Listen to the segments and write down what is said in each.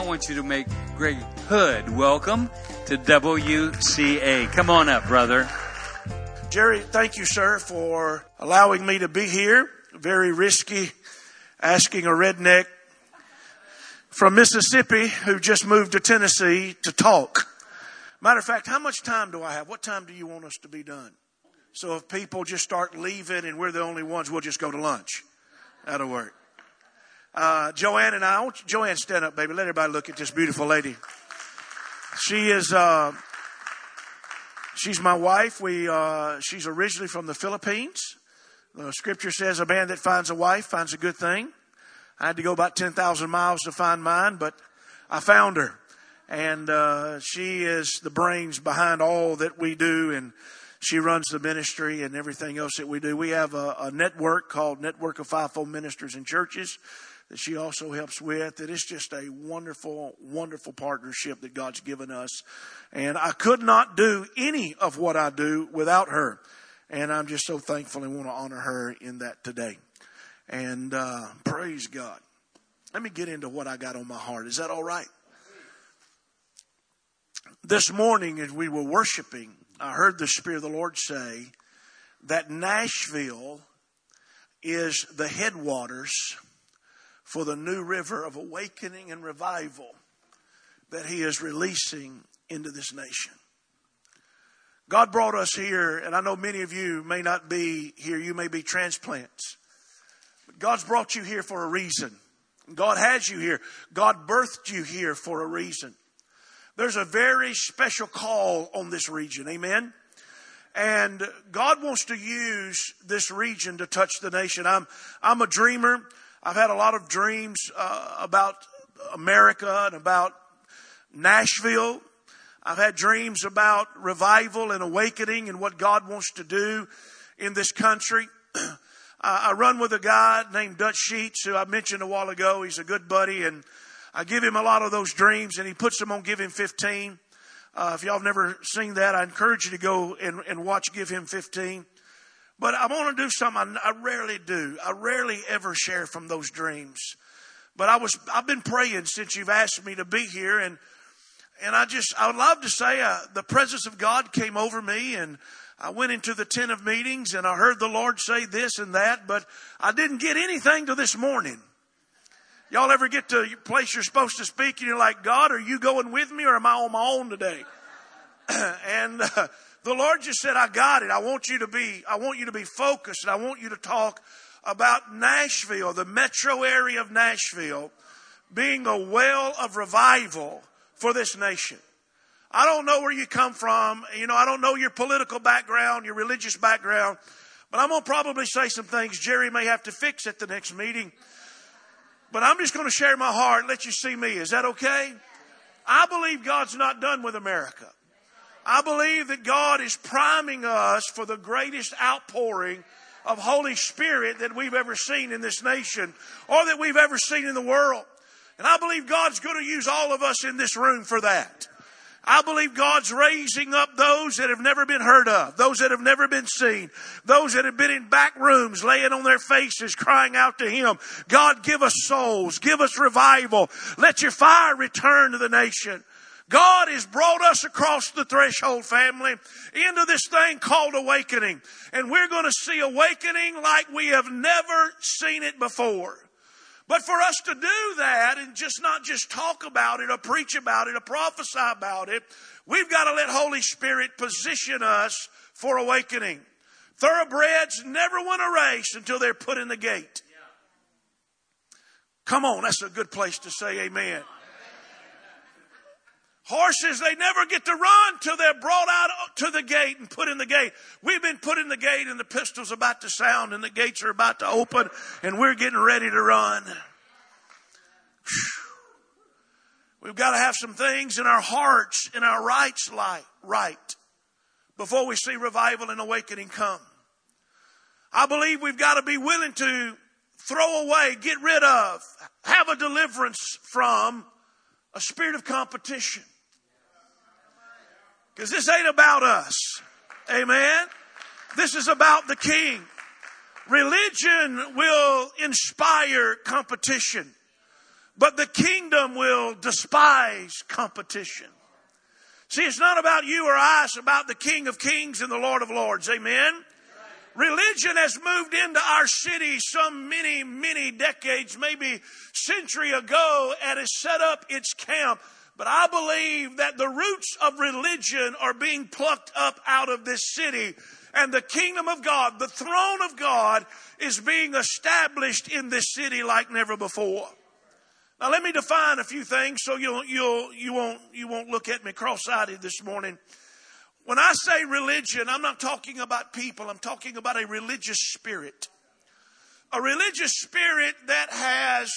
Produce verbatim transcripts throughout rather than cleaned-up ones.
want you to make Greg Hood welcome to W C A. Come on up, brother. Jerry, thank you, sir, for allowing me to be here. Very risky asking a redneck from Mississippi who just moved to Tennessee to talk. Matter of fact, how much time do I have? What time do you want us to be done? So if people just start leaving and we're the only ones, we'll just go to lunch. That'll work. Uh, Joanne and I, I want you, Joanne, stand up, baby. Let everybody look at this beautiful lady. She is, uh, she's my wife. We, uh, she's originally from the Philippines. The scripture says a man that finds a wife finds a good thing. I had to go about ten thousand miles to find mine, but I found her. And, uh, she is the brains behind all that we do. And she runs the ministry and everything else that we do. We have a, a network called Network of Fivefold Ministers and Churches that she also helps with. It is just a wonderful, wonderful partnership that God's given us. And I could not do any of what I do without her. And I'm just so thankful and want to honor her in that today. And uh, praise God. Let me get into what I got on my heart. Is that all right? This morning as we were worshiping, I heard the Spirit of the Lord say that Nashville is the headwaters for the new river of awakening and revival that He is releasing into this nation. God brought us here, and I know many of you may not be here. You may be transplants. But God's brought you here for a reason. God has you here. God birthed you here for a reason. There's a very special call on this region. Amen. And God wants to use this region to touch the nation. I'm, I'm a dreamer. I've had a lot of dreams uh, about America and about Nashville. I've had dreams about revival and awakening and what God wants to do in this country. I run with a guy named Dutch Sheets, who I mentioned a while ago. He's a good buddy, and I give him a lot of those dreams, and he puts them on Give Him fifteen. Uh, if y'all have never seen that, I encourage you to go and, and watch Give Him fifteen. But I want to do something I, I rarely do. I rarely ever share from those dreams. But I was, I've been praying since you've asked me to be here, and and I just, I would love to say uh, the presence of God came over me, and I went into the tent of meetings, and I heard the Lord say this and that, but I didn't get anything till this morning. Y'all ever get to a place you're supposed to speak and you're like, God, are you going with me or am I on my own today? and uh, the Lord just said, I got it. I want you to be, I want you to be focused, and I want you to talk about Nashville, the metro area of Nashville, being a well of revival for this nation. I don't know where you come from. You know, I don't know your political background, your religious background, but I'm going to probably say some things Jerry may have to fix at the next meeting. But I'm just going to share my heart, let you see me. Is that okay? I believe God's not done with America. I believe that God is priming us for the greatest outpouring of Holy Spirit that we've ever seen in this nation or that we've ever seen in the world. And I believe God's going to use all of us in this room for that. I believe God's raising up those that have never been heard of, those that have never been seen, those that have been in back rooms laying on their faces crying out to Him. God, give us souls, give us revival. Let your fire return to the nation. God has brought us across the threshold, family, into this thing called awakening. And we're going to see awakening like we have never seen it before. But for us to do that and just not just talk about it or preach about it or prophesy about it, we've got to let Holy Spirit position us for awakening. Thoroughbreds never win a race until they're put in the gate. Come on, that's a good place to say amen. Horses, they never get to run till they're brought out to the gate and put in the gate. We've been put in the gate and the pistol's about to sound and the gates are about to open and we're getting ready to run. We've got to have some things in our hearts, in our rights right before we see revival and awakening come. I believe we've got to be willing to throw away, get rid of, have a deliverance from a spirit of competition. Because this ain't about us. Amen. This is about the King. Religion will inspire competition. but the kingdom will despise competition. See, it's not about you or I. It's about the King of Kings and the Lord of Lords. Amen? Religion has moved into our city some many, many decades, maybe century ago, and has set up its camp. But I believe that the roots of religion are being plucked up out of this city. And the kingdom of God, the throne of God, is being established in this city like never before. Now let me define a few things so you'll, you'll, you won't, you won't look at me cross-eyed this morning. When I say religion, I'm not talking about people. I'm talking about a religious spirit. A religious spirit that has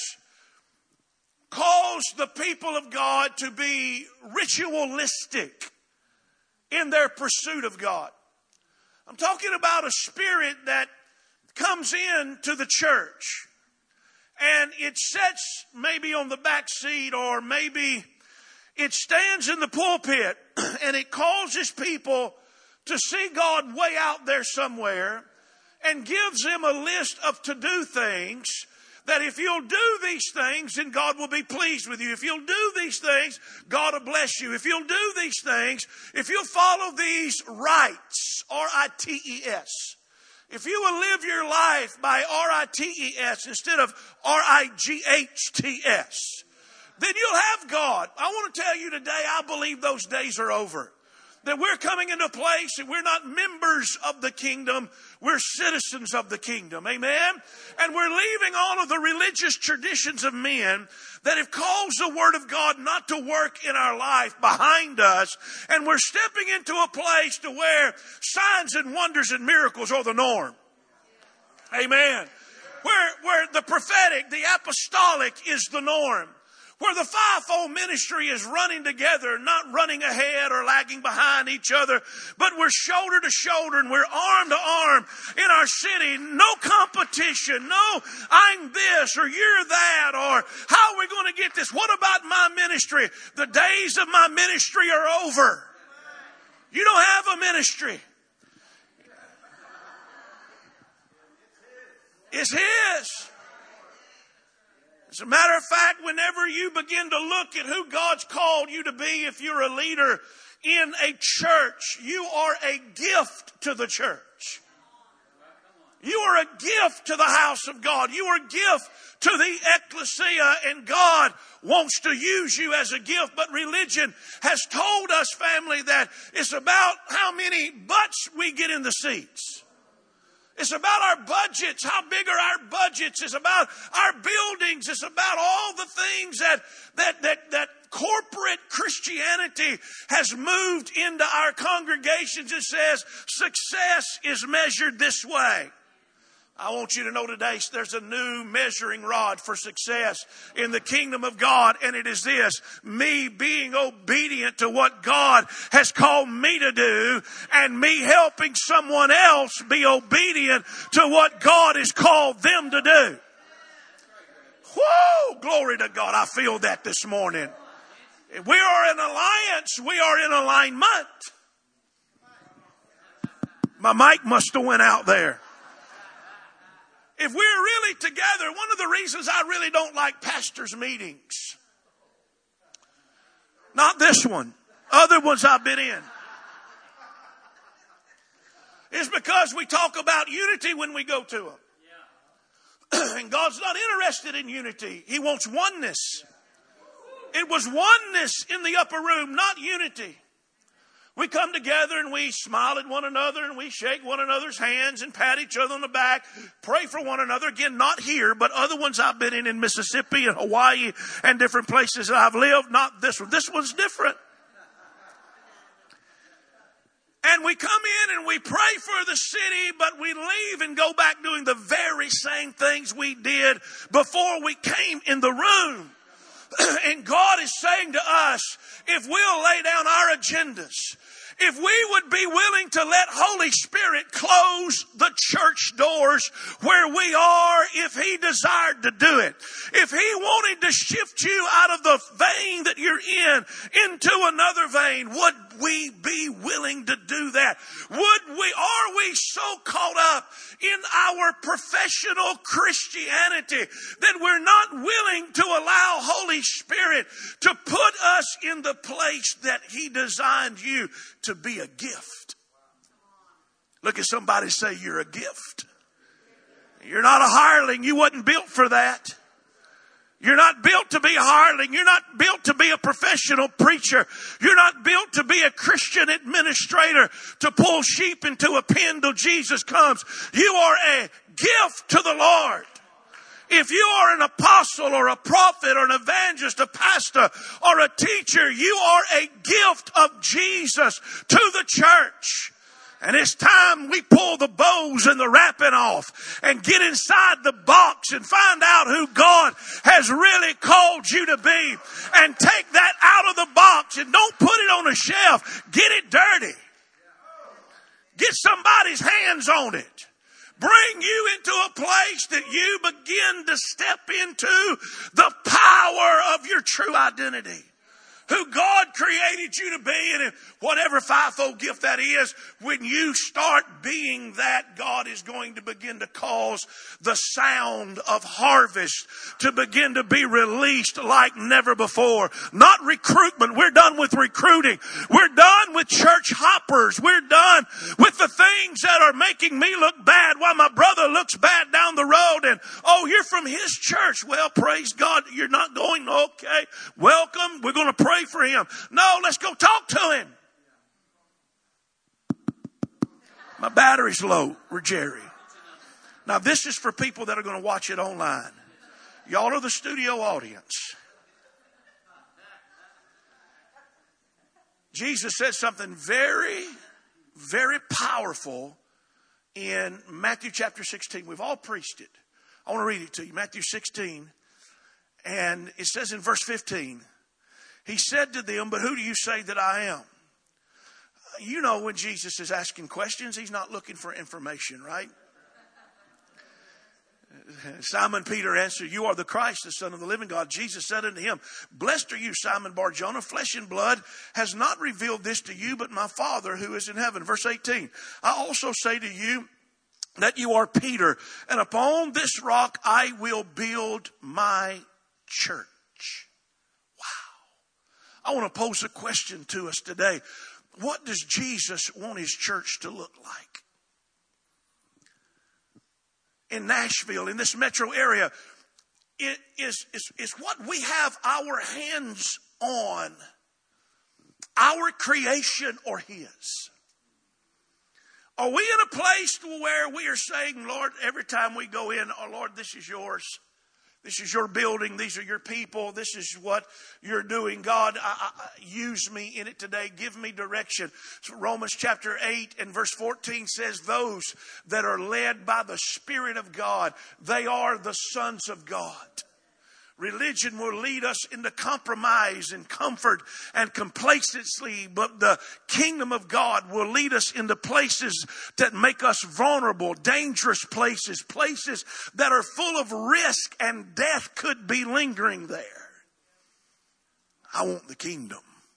caused the people of God to be ritualistic in their pursuit of God. I'm talking about a spirit that comes into the church and it sits maybe on the back seat, or maybe it stands in the pulpit and it causes people to see God way out there somewhere and gives them a list of to-do things that if you'll do these things, then God will be pleased with you. If you'll do these things, God will bless you. If you'll do these things, if you'll follow these rites, R I T E S, if you will live your life by R I T E S instead of R I G H T S, then you'll have God. I want to tell you today, I believe those days are over. That we're coming into a place that we're not members of the kingdom, we're citizens of the kingdom. Amen? And we're leaving all of the religious traditions of men that have caused the Word of God not to work in our life behind us. And we're stepping into a place to where signs and wonders and miracles are the norm. Amen? Where, where the prophetic, the apostolic is the norm. Where the fivefold ministry is running together, not running ahead or lagging behind each other, but we're shoulder to shoulder and we're arm to arm in our city. No competition, no I'm this or you're that, or how are we going to get this? What about my ministry? The days of my ministry are over. You don't have a ministry. It's His. As a matter of fact, whenever you begin to look at who God's called you to be, if you're a leader in a church, you are a gift to the church. You are a gift to the house of God. You are a gift to the ecclesia, and God wants to use you as a gift. But religion has told us, family, that it's about how many butts we get in the seats. It's about our budgets. How big are our budgets? It's about our buildings. It's about all the things that, that, that, that corporate Christianity has moved into our congregations. It says success is measured this way. I want you to know today there's a new measuring rod for success in the kingdom of God, and it is this: me being obedient to what God has called me to do, and me helping someone else be obedient to what God has called them to do. Whoa! Glory to God. I feel that this morning. If we are in alliance, we are in alignment. My mic must have went out there. If we're really together, one of the reasons I really don't like pastors' meetings, not this one, other ones I've been in, is because we talk about unity when we go to them. And God's not interested in unity. He wants oneness. It was oneness in the upper room, not unity. We come together and we smile at one another and we shake one another's hands and pat each other on the back, pray for one another. Again, not here, but other ones I've been in in Mississippi and Hawaii and different places that I've lived. Not this one. This one's different. And we come in and we pray for the city, but we leave and go back doing the very same things we did before we came in the room. And God is saying to us, if we'll lay down our agendas, if we would be willing to let Holy Spirit close the church doors where we are, if He desired to do it, if He wanted to shift you out of the vein that you're in into another vein, would we be willing to do that? Would we, are we so caught up in our professional Christianity that we're not willing to allow Holy Spirit to put us in the place that He designed you to be a gift? Look at somebody, say, you're a gift. You're not a hireling. You wasn't built for that. You're not built to be a hireling. You're not built to be a professional preacher. You're not built to be a Christian administrator to pull sheep into a pen till Jesus comes. You are a gift to the Lord. If you are an apostle or a prophet or an evangelist, a pastor or a teacher, you are a gift of Jesus to the church. And it's time we pull the bows and the wrapping off and get inside the box and find out who God has really called you to be. And take that out of the box and don't put it on a shelf. Get it dirty. Get somebody's hands on it. Bring you into a place that you begin to step into the power of your true identity. Who God created you to be, and whatever fivefold gift that is, when you start being that, God is going to begin to cause the sound of harvest to begin to be released like never before. Not recruitment. We're done with recruiting. We're done with church hoppers. We're done with the things that are making me look bad while my brother looks bad down the road. And, oh, you're from his church. Well, praise God. You're not going. Okay. Welcome. We're going to pray for him. No, let's go talk to him. My battery's low, Jerry. Now, this is for people that are going to watch it online. Y'all are the studio audience. Jesus said something very, very powerful in Matthew chapter sixteen. We've all preached it. I want to read it to you. Matthew sixteen. And it says in verse fifteen, He said to them, but who do you say that I am? You know, when Jesus is asking questions, He's not looking for information, right? Simon Peter answered, you are the Christ, the Son of the living God. Jesus said unto him, blessed are you, Simon Bar-Jonah. Flesh and blood has not revealed this to you, but my Father who is in heaven. Verse eighteen, I also say to you that you are Peter, and upon this rock I will build my church. I want to pose a question to us today. What does Jesus want His church to look like? In Nashville, in this metro area, it is, is, is what we have our hands on, our creation or His? Are we in a place where we are saying, Lord, every time we go in, oh Lord, this is yours. This is your building. These are your people. This is what you're doing. God, I, I, use me in it today. Give me direction. So Romans chapter eight and verse fourteen says, those that are led by the Spirit of God, they are the sons of God. Religion will lead us into compromise and comfort and complacency, but the kingdom of God will lead us into places that make us vulnerable, dangerous places, places that are full of risk and death could be lingering there. I want the kingdom.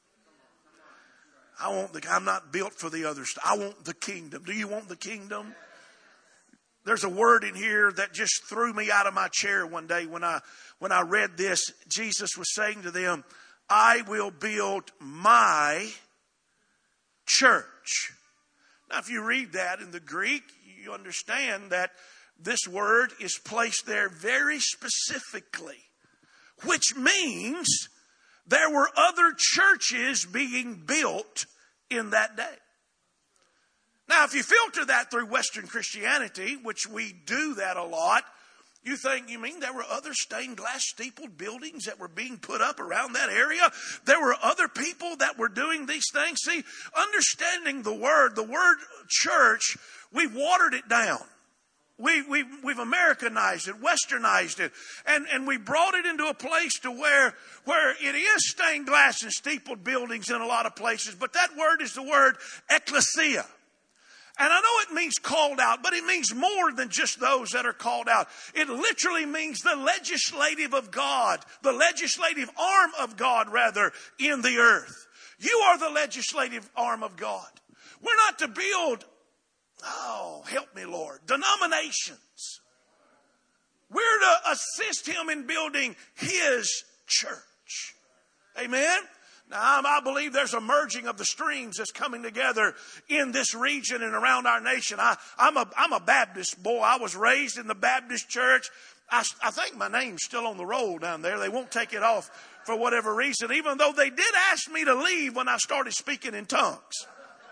I want the, I'm not built for the other stuff. I want the kingdom. Do you want the kingdom? There's a word in here that just threw me out of my chair one day when I when I read this. Jesus was saying to them, I will build my church. Now, if you read that in the Greek, you understand that this word is placed there very specifically, which means there were other churches being built in that day. Now, if you filter that through Western Christianity, which we do that a lot, you think, you mean there were other stained glass steepled buildings that were being put up around that area? There were other people that were doing these things? See, understanding the word, the word church, we've watered it down. We, we, we've Americanized it, Westernized it, and, and we brought it into a place to where, where it is stained glass and steepled buildings in a lot of places, but that word is the word ecclesia. And I know it means called out, but it means more than just those that are called out. It literally means the legislative of God, the legislative arm of God, rather, in the earth. You are the legislative arm of God. We're not to build oh, help me, Lord, denominations. We're to assist him in building his church. Amen? Now, I believe there's a merging of the streams that's coming together in this region and around our nation. I, I'm a, I'm a Baptist boy. I was raised in the Baptist church. I, I think my name's still on the roll down there. They won't take it off for whatever reason, even though they did ask me to leave when I started speaking in tongues.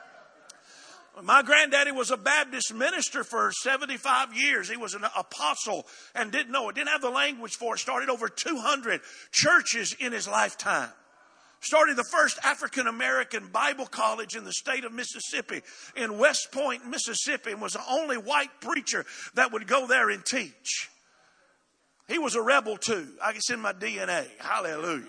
My granddaddy was a Baptist minister for seventy-five years. He was an apostle and didn't know it, didn't have the language for it. Started over two hundred churches in his lifetime. Started the first African-American Bible college in the state of Mississippi, in West Point, Mississippi, and was the only white preacher that would go there and teach. He was a rebel too. I guess in my D N A. Hallelujah.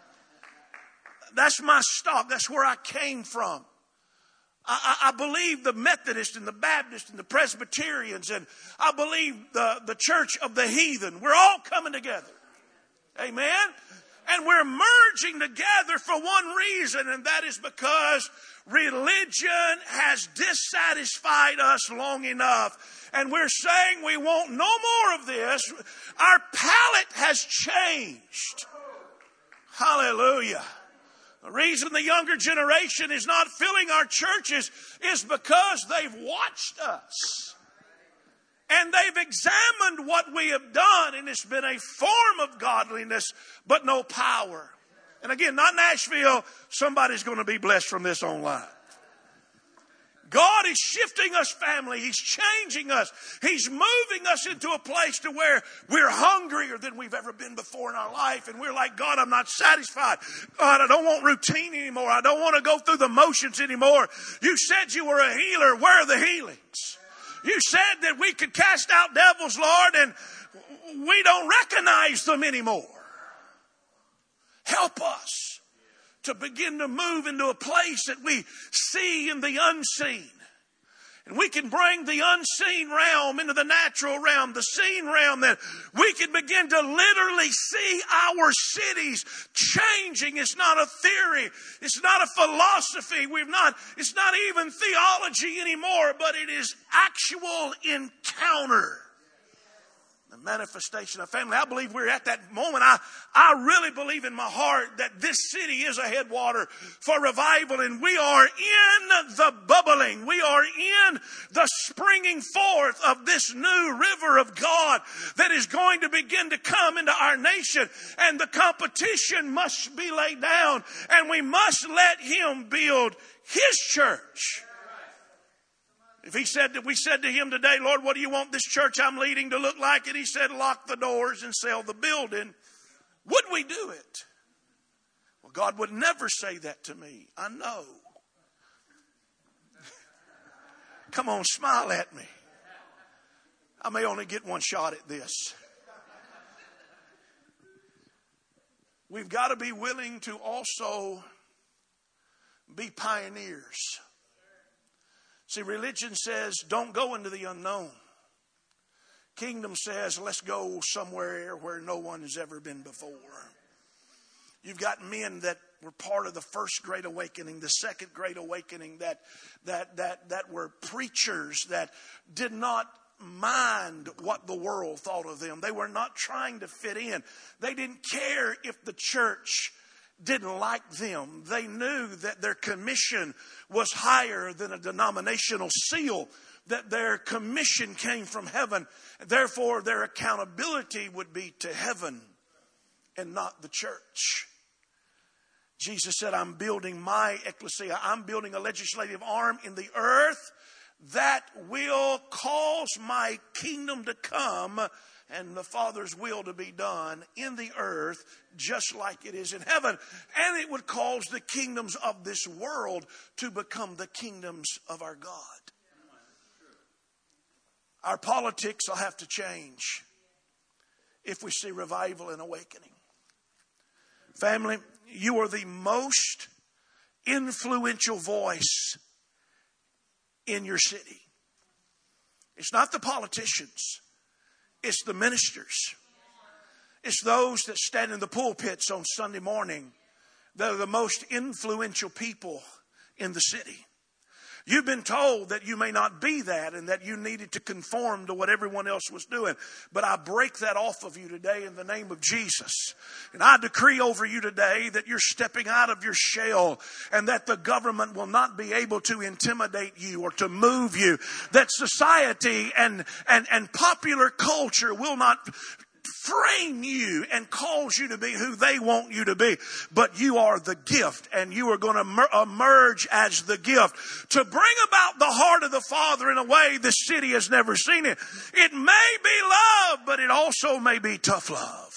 That's my stock. That's where I came from. I, I, I believe the Methodists and the Baptists and the Presbyterians, and I believe the, the church of the heathen. We're all coming together. Amen. And we're merging together for one reason, and that is because religion has dissatisfied us long enough. And we're saying we want no more of this. Our palate has changed. Hallelujah. The reason the younger generation is not filling our churches is because they've watched us. And they've examined what we have done, and it's been a form of godliness, but no power. And again, not Nashville. Somebody's going to be blessed from this online. God is shifting us, family. He's changing us. He's moving us into a place to where we're hungrier than we've ever been before in our life. And we're like, God, I'm not satisfied. God, I don't want routine anymore. I don't want to go through the motions anymore. You said you were a healer. Where are the healings? You said that we could cast out devils, Lord, and we don't recognize them anymore. Help us to begin to move into a place that we see in the unseen. And we can bring the unseen realm into the natural realm, the seen realm, that we can begin to literally see our cities changing. It's not a theory. It's not a philosophy. We've not, it's not even theology anymore, but it is actual encounter. The manifestation of family. I believe we're at that moment. I, I really believe in my heart that this city is a headwater for revival, and we are in the bubbling. We are in the springing forth of this new river of God that is going to begin to come into our nation, and the competition must be laid down, and we must let Him build His church. If he said that we said to him today, Lord, what do you want this church I'm leading to look like? And he said, lock the doors and sell the building. Would we do it? Well, God would never say that to me. I know. Come on, smile at me. I may only get one shot at this. We've got to be willing to also be pioneers. See, religion says, don't go into the unknown. Kingdom says, let's go somewhere where no one has ever been before. You've got men that were part of the first Great Awakening, the second Great Awakening, that that that that were preachers that did not mind what the world thought of them. They were not trying to fit in. They didn't care if the church didn't like them. They knew that their commission was higher than a denominational seal, that their commission came from heaven. Therefore, their accountability would be to heaven and not the church. Jesus said, I'm building my ecclesia. I'm building a legislative arm in the earth that will cause my kingdom to come and the Father's will to be done in the earth just like it is in heaven. And it would cause the kingdoms of this world to become the kingdoms of our God. Our politics will have to change if we see revival and awakening. Family, you are the most influential voice in your city. It's not the politicians. It's the ministers. It's those that stand in the pulpits on Sunday morning. They're the most influential people in the city. You've been told that you may not be that and that you needed to conform to what everyone else was doing. But I break that off of you today in the name of Jesus. And I decree over you today that you're stepping out of your shell and that the government will not be able to intimidate you or to move you. That society and, and, and popular culture will not frame you and cause you to be who they want you to be. But you are the gift, and you are going to emerge as the gift to bring about the heart of the Father in a way the city has never seen it. It may be love, but it also may be tough love.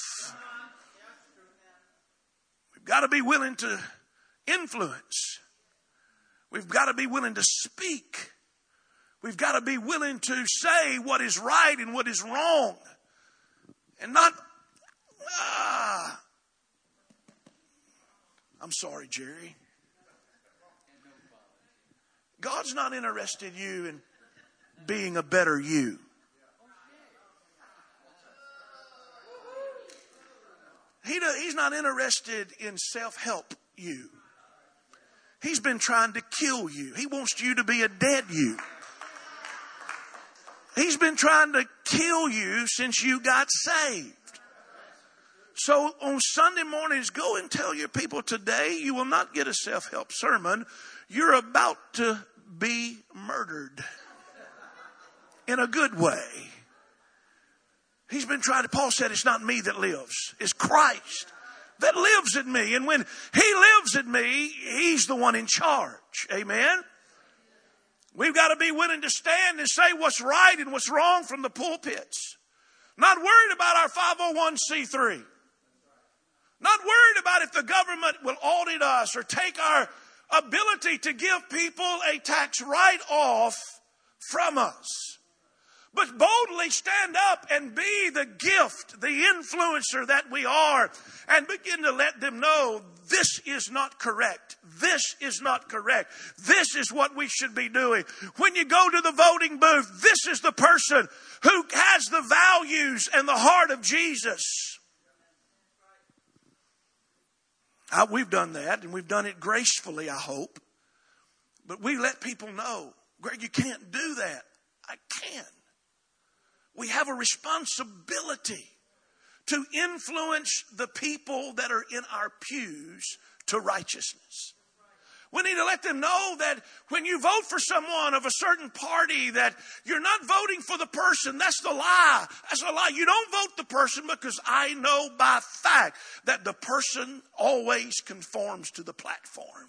We've got to be willing to influence. We've got to be willing to speak. We've got to be willing to say what is right and what is wrong. And not, ah, I'm sorry, Jerry. God's not interested in you in being a better you. He do, he's not interested in self-help you. He's been trying to kill you. He wants you to be a dead you. He's been trying to kill you since you got saved. So on Sunday mornings, go and tell your people today you will not get a self-help sermon. You're about to be murdered in a good way. He's been trying to, Paul said, it's not me that lives. It's Christ that lives in me. And when He lives in me, He's the one in charge. Amen. We've got to be willing to stand and say what's right and what's wrong from the pulpits. Not worried about our five oh one c three. Not worried about if the government will audit us or take our ability to give people a tax write-off from us. But boldly stand up and be the gift, the influencer that we are, and begin to let them know this is not correct. This is not correct. This is what we should be doing. When you go to the voting booth, this is the person who has the values and the heart of Jesus. Uh, we've done that, and we've done it gracefully, I hope. But we let people know, Greg, you can't do that. I can. We have a responsibility to influence the people that are in our pews to righteousness. We need to let them know that when you vote for someone of a certain party, that you're not voting for the person. That's the lie. That's a lie. You don't vote the person because I know by fact that the person always conforms to the platform,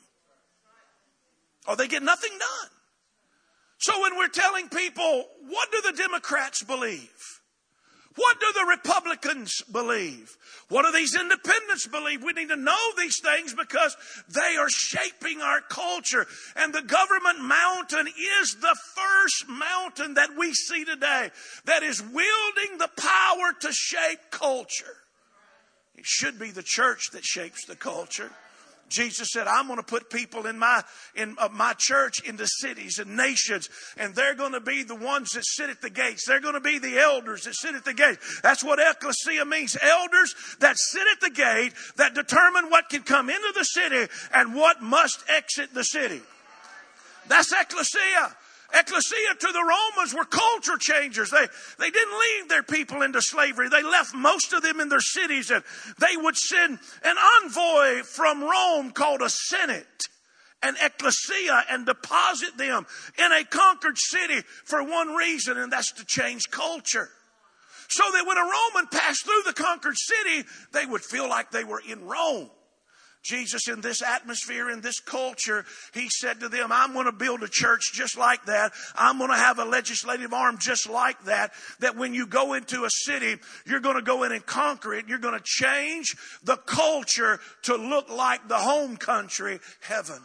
or they get nothing done. So when we're telling people, what do the Democrats believe? What do the Republicans believe? What do these independents believe? We need to know these things because they are shaping our culture. And the government mountain is the first mountain that we see today that is wielding the power to shape culture. It should be the church that shapes the culture. Jesus said, I'm going to put people in my in uh, my church into cities and nations, and they're going to be the ones that sit at the gates. They're going to be the elders that sit at the gate. That's what ecclesia means. Elders that sit at the gate, that determine what can come into the city and what must exit the city. That's ecclesia. Ecclesia to the Romans were culture changers. They, they didn't leave their people into slavery. They left most of them in their cities, and they would send an envoy from Rome called a senate, an ecclesia, and deposit them in a conquered city for one reason, and that's to change culture. So that when a Roman passed through the conquered city, they would feel like they were in Rome. Jesus, in this atmosphere, in this culture, He said to them, I'm going to build a church just like that. I'm going to have a legislative arm just like that. That when you go into a city, you're going to go in and conquer it. You're going to change the culture to look like the home country, heaven.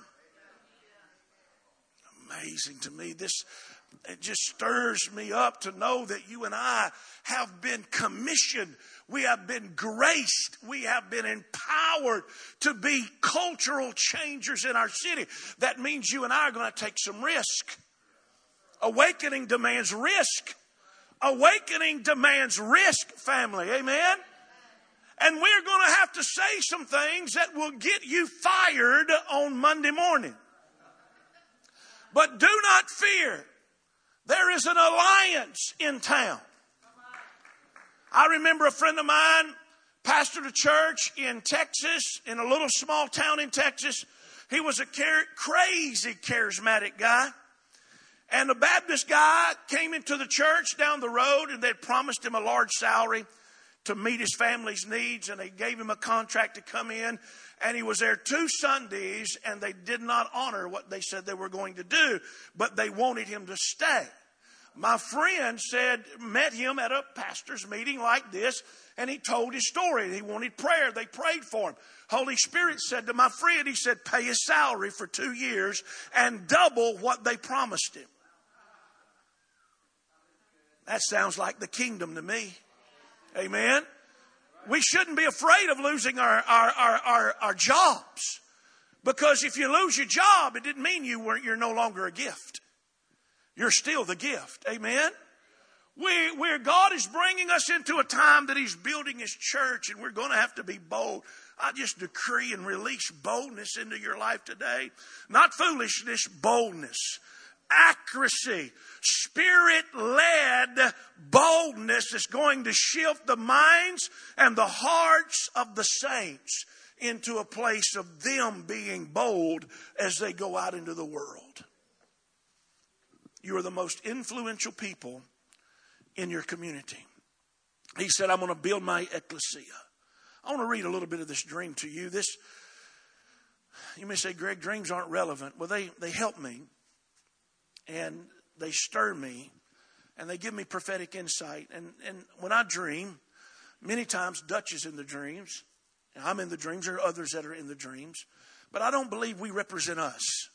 Amazing to me. This, it just stirs me up to know that you and I have been commissioned. We have been graced. We have been empowered to be cultural changers in our city. That means you and I are going to take some risk. Awakening demands risk. Awakening demands risk, family. Amen? And we're going to have to say some things that will get you fired on Monday morning. But do not fear. There is an alliance in town. I remember a friend of mine pastored a church in Texas, in a little small town in Texas. He was a crazy charismatic guy. And the Baptist guy came into the church down the road, and they'd promised him a large salary to meet his family's needs, and they gave him a contract to come in. And he was there two Sundays, and they did not honor what they said they were going to do, but they wanted him to stay. My friend said, met him at a pastor's meeting like this, and he told his story. He wanted prayer. They prayed for him. Holy Spirit said to my friend, he said, pay his salary for two years and double what they promised him. That sounds like the kingdom to me. Amen. We shouldn't be afraid of losing our, our, our, our, our jobs. Because if you lose your job, it didn't mean you weren't, you're no longer a gift. You're still the gift. Amen. We, where God is bringing us into a time that He's building His church, and we're going to have to be bold. I just decree and release boldness into your life today. Not foolishness, boldness. Accuracy, Spirit-led boldness is going to shift the minds and the hearts of the saints into a place of them being bold as they go out into the world. You are the most influential people in your community. He said, I'm going to build my ecclesia. I want to read a little bit of this dream to you. This, you may say, Greg, dreams aren't relevant. Well, they, they help me. And they stir me, and they give me prophetic insight. And, and when I dream, many times Dutch is in the dreams. I'm in the dreams. There are others that are in the dreams. But I don't believe we represent us.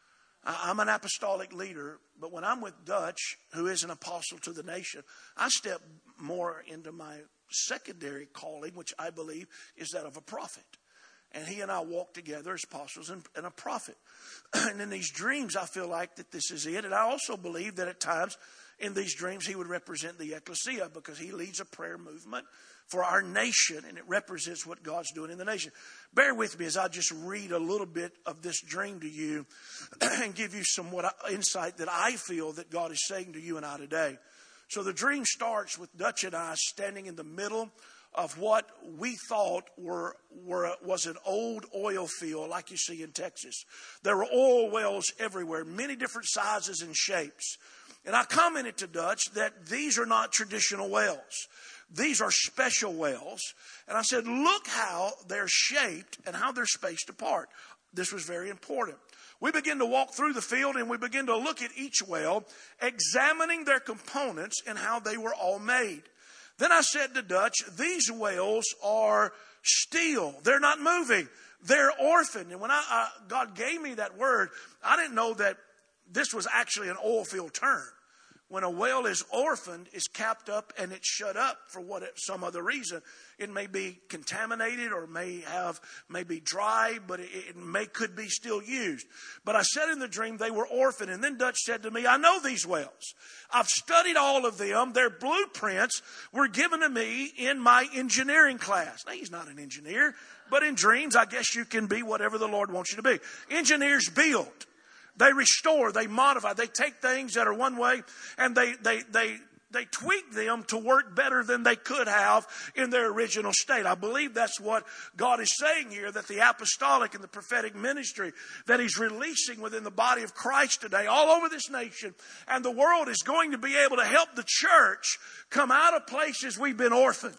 I, I'm an apostolic leader, but when I'm with Dutch, who is an apostle to the nation, I step more into my secondary calling, which I believe is that of a prophet. And he and I walk together as apostles and, and a prophet. And in these dreams, I feel like that this is it. And I also believe that at times in these dreams, he would represent the ecclesia, because he leads a prayer movement for our nation, and it represents what God's doing in the nation. Bear with me as I just read a little bit of this dream to you and give you some what I, insight that I feel that God is saying to you and I today. So the dream starts with Dutch and I standing in the middle of what we thought were, were was an old oil field like you see in Texas. There were oil wells everywhere, many different sizes and shapes. And I commented to Dutch that these are not traditional wells. These are special wells. And I said, look how they're shaped and how they're spaced apart. This was very important. We begin to walk through the field, and we begin to look at each well, examining their components and how they were all made. Then I said to Dutch, these wells are still. They're not moving. They're orphaned. And when I, uh, God gave me that word, I didn't know that this was actually an oil field term. When a well is orphaned, it's capped up and it's shut up for what some other reason. It may be contaminated or may have may be dry, but it, it may could be still used. But I said in the dream they were orphaned, and then Dutch said to me, I know these wells. I've studied all of them. Their blueprints were given to me in my engineering class. Now, he's not an engineer, but in dreams, I guess you can be whatever the Lord wants you to be. Engineers build. They restore, they modify, they take things that are one way and they, they, they, they tweak them to work better than they could have in their original state. I believe that's what God is saying here, that the apostolic and the prophetic ministry that He's releasing within the body of Christ today, all over this nation and the world, is going to be able to help the church come out of places we've been orphaned.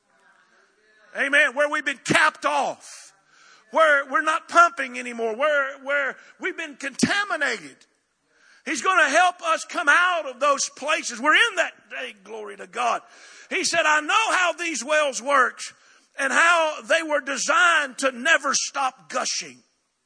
Amen. Where we've been capped off. Where we're not pumping anymore, where, where we've been contaminated. He's going to help us come out of those places. We're in that day, glory to God. He said, I know how these wells work and how they were designed to never stop gushing.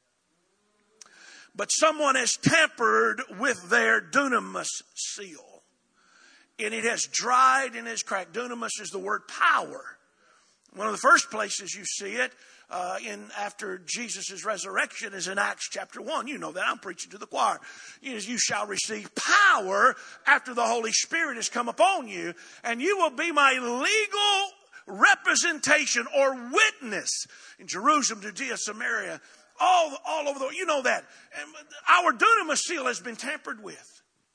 But someone has tampered with their dunamis seal. And it has dried and has cracked. Dunamis is the word power. One of the first places you see it Uh, in after Jesus' resurrection is in Acts chapter one. You know that. I'm preaching to the choir. You, you shall receive power after the Holy Spirit has come upon you, and you will be my legal representation or witness in Jerusalem, Judea, Samaria, all, all over the world. You know that. Our dunamis seal has been tampered with.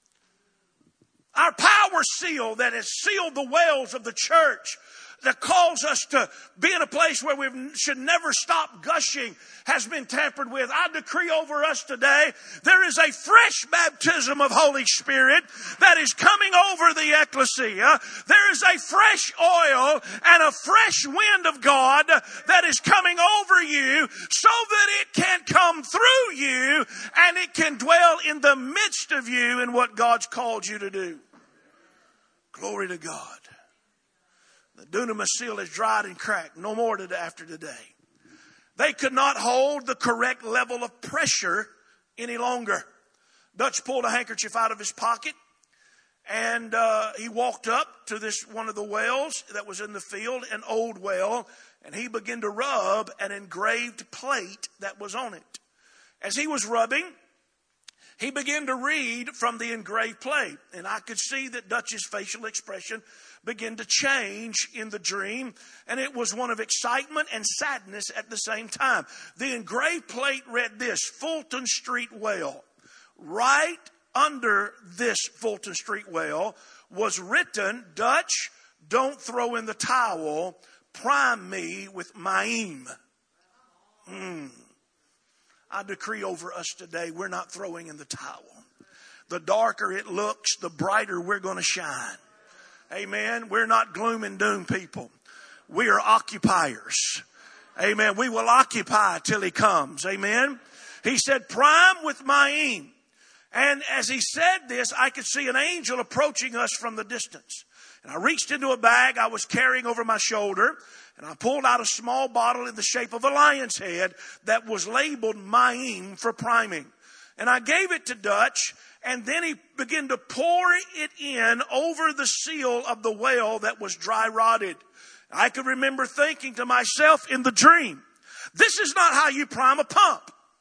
Our power seal that has sealed the wells of the church, that calls us to be in a place where we should never stop gushing, has been tampered with. I decree over us today, there is a fresh baptism of Holy Spirit that is coming over the ecclesia. There is a fresh oil and a fresh wind of God that is coming over you so that it can come through you and it can dwell in the midst of you in what God's called you to do. Glory to God. The dunamis seal is dried and cracked. No more today, after today. They could not hold the correct level of pressure any longer. Dutch pulled a handkerchief out of his pocket, and uh, he walked up to this one of the wells that was in the field, an old well, and he began to rub an engraved plate that was on it. As he was rubbing, he began to read from the engraved plate, and I could see that Dutch's facial expression began to change in the dream, and it was one of excitement and sadness at the same time. The engraved plate read this: Fulton Street Well. Right under this Fulton Street Well was written, Dutch, don't throw in the towel, prime me with Maim. Mm. I decree over us today, we're not throwing in the towel. The darker it looks, the brighter we're going to shine. Amen. We're not gloom and doom people. We are occupiers. Amen. We will occupy till he comes. Amen. He said, prime with Maim. And as he said this, I could see an angel approaching us from the distance. And I reached into a bag I was carrying over my shoulder, and I pulled out a small bottle in the shape of a lion's head that was labeled Maim for priming. And I gave it to Dutch, and then he began to pour it in over the seal of the well that was dry rotted. I could remember thinking to myself in the dream, this is not how you prime a pump.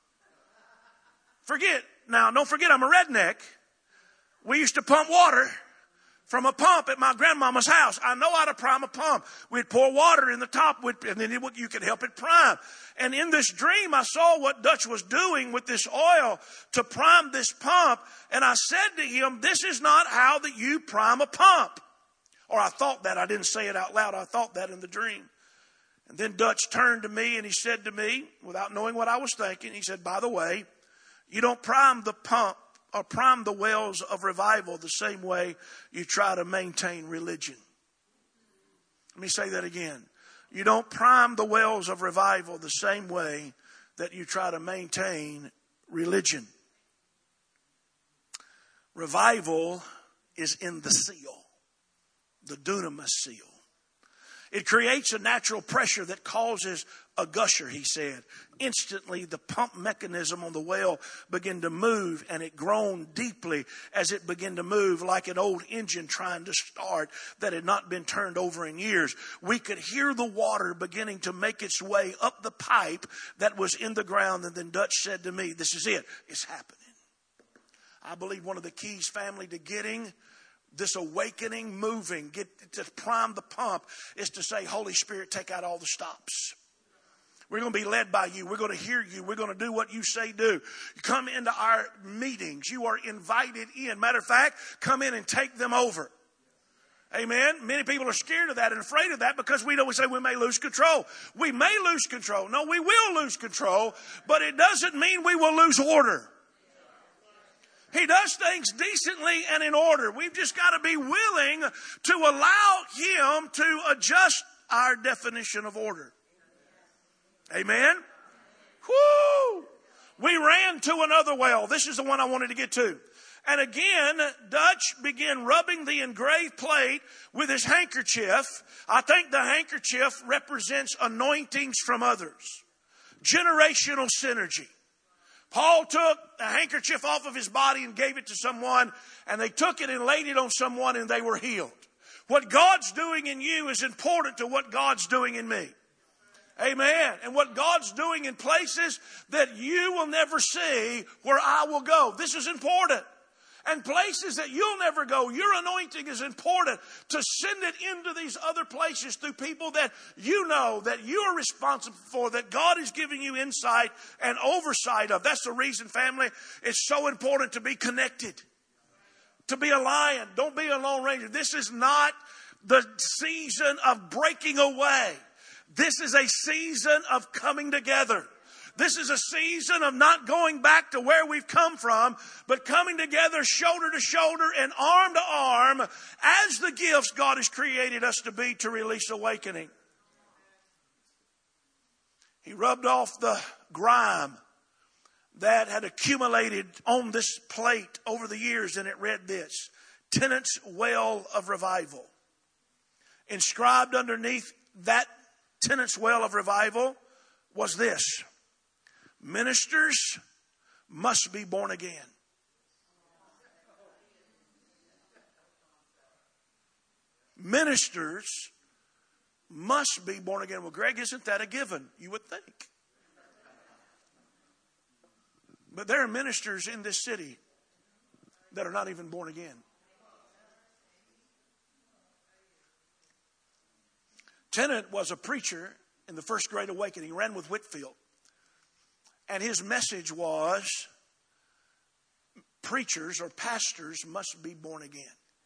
Forget, now don't forget I'm a redneck. We used to pump water from a pump at my grandmama's house. I know how to prime a pump. We'd pour water in the top, and then it would, you could help it prime. And in this dream, I saw what Dutch was doing with this oil to prime this pump. And I said to him, this is not how that you prime a pump. Or I thought that. I didn't say it out loud. I thought that in the dream. And then Dutch turned to me and he said to me, without knowing what I was thinking, he said, by the way, you don't prime the pump or prime the wells of revival the same way you try to maintain religion. Let me say that again. You don't prime the wells of revival the same way that you try to maintain religion. Revival is in the seal, the dunamis seal. It creates a natural pressure that causes a gusher, he said. Instantly, the pump mechanism on the well began to move, and it groaned deeply as it began to move like an old engine trying to start that had not been turned over in years. We could hear the water beginning to make its way up the pipe that was in the ground, and then Dutch said to me, this is it. It's happening. I believe one of the keys, family, to getting this awakening moving, get to prime the pump, is to say, Holy Spirit, take out all the stops. We're going to be led by you. We're going to hear you. We're going to do what you say do. You come into our meetings. You are invited in. Matter of fact, come in and take them over. Amen. Many people are scared of that and afraid of that because we know we say we may lose control. We may lose control. No, we will lose control, but it doesn't mean we will lose order. He does things decently and in order. We've just got to be willing to allow him to adjust our definition of order. Amen. Whoo! We ran to another well. This is the one I wanted to get to. And again, Dutch began rubbing the engraved plate with his handkerchief. I think the handkerchief represents anointings from others. Generational synergy. Paul took a handkerchief off of his body and gave it to someone, and they took it and laid it on someone, and they were healed. What God's doing in you is important to what God's doing in me. Amen. And what God's doing in places that you will never see where I will go. This is important. and places that you'll never go. Your anointing is important to send it into these other places through people that you know, that you are responsible for, that God is giving you insight and oversight of. That's the reason, family, it's so important to be connected. To be a lion. Don't be a lone ranger. This is not the season of breaking away. This is a season of coming together. This is a season of not going back to where we've come from, but coming together shoulder to shoulder and arm to arm as the gifts God has created us to be to release awakening. He rubbed off the grime that had accumulated on this plate over the years, and it read this: Tennant's Well of Revival. Inscribed underneath that Tennant's Well of Revival was this: ministers must be born again. Ministers must be born again. Well, Greg, isn't that a given? You would think. But there are ministers in this city that are not even born again. Tennant was a preacher in the First Great Awakening. He ran with Whitefield. And his message was, preachers or pastors must be born again.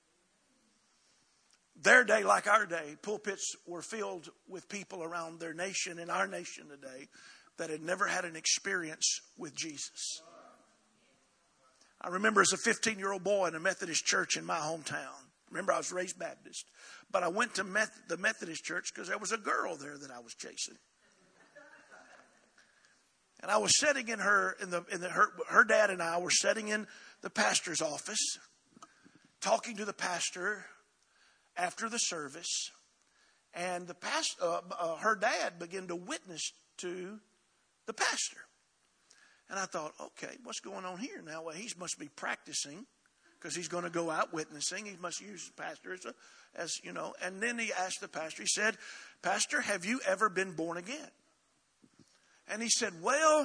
Their day, like our day, pulpits were filled with people around their nation, in our nation today, that had never had an experience with Jesus. I remember as a fifteen-year-old boy in a Methodist church in my hometown. Remember, I was raised Baptist. But I went to Meth- the Methodist church because there was a girl there that I was chasing. And I was sitting in her, in the, in the her, her dad and I were sitting in the pastor's office, talking to the pastor after the service. And the past, uh, uh, her dad began to witness to the pastor. And I thought, okay, what's going on here now? Well, he must be practicing because he's going to go out witnessing. He must use the pastor as, a, as, you know. And then he asked the pastor, he said, Pastor, have you ever been born again? And he said, well,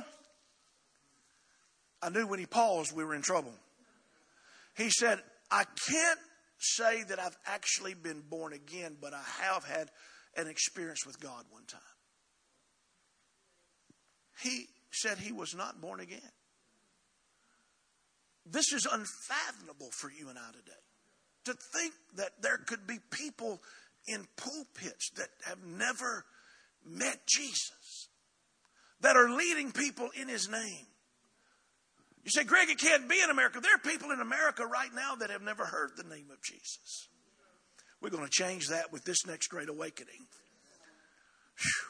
I knew when he paused we were in trouble. He said, I can't say that I've actually been born again, but I have had an experience with God one time. He said he was not born again. This is unfathomable for you and I today. To think that there could be people in pulpits that have never met Jesus, that are leading people in his name. You say, Greg, it can't be in America. There are people in America right now that have never heard the name of Jesus. We're going to change that with this next great awakening. Whew.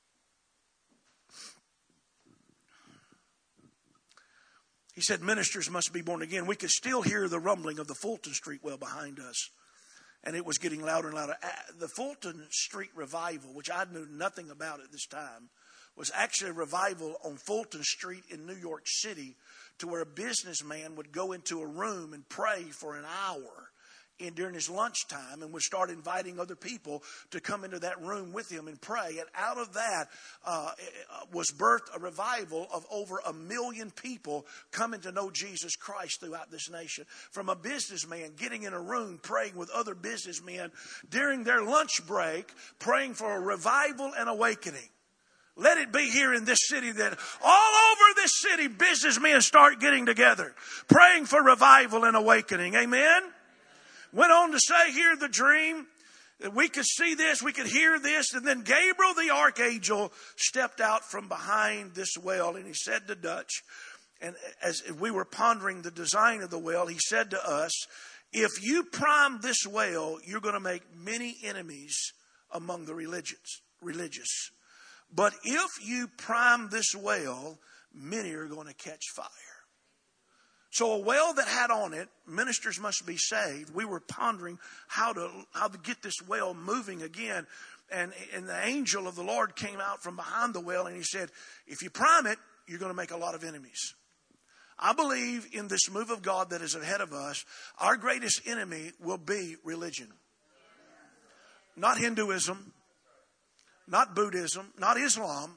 He said ministers must be born again. We could still hear the rumbling of the Fulton Street well behind us. And it was getting louder and louder. The Fulton Street revival, which I knew nothing about at this time, was actually a revival on Fulton Street in New York City, to where a businessman would go into a room and pray for an hour in during his lunchtime, and would start inviting other people to come into that room with him and pray. And out of that uh, was birthed a revival of over a million people coming to know Jesus Christ throughout this nation. From a businessman getting in a room praying with other businessmen during their lunch break, praying for a revival and awakening. Let it be here in this city that all over this city, businessmen start getting together, praying for revival and awakening. Amen? Went on to say here the dream, that we could see this, we could hear this, and then Gabriel the archangel stepped out from behind this well, and he said to Dutch, and as we were pondering the design of the well, he said to us, if you prime this well, you're going to make many enemies among the religious. religious. But if you prime this well, many are going to catch fire. So a well that had on it, ministers must be saved. We were pondering how to how to get this well moving again. And, and the angel of the Lord came out from behind the well, and he said, if you prime it, you're going to make a lot of enemies. I believe in this move of God that is ahead of us, our greatest enemy will be religion. Not Hinduism, not Buddhism, not Islam.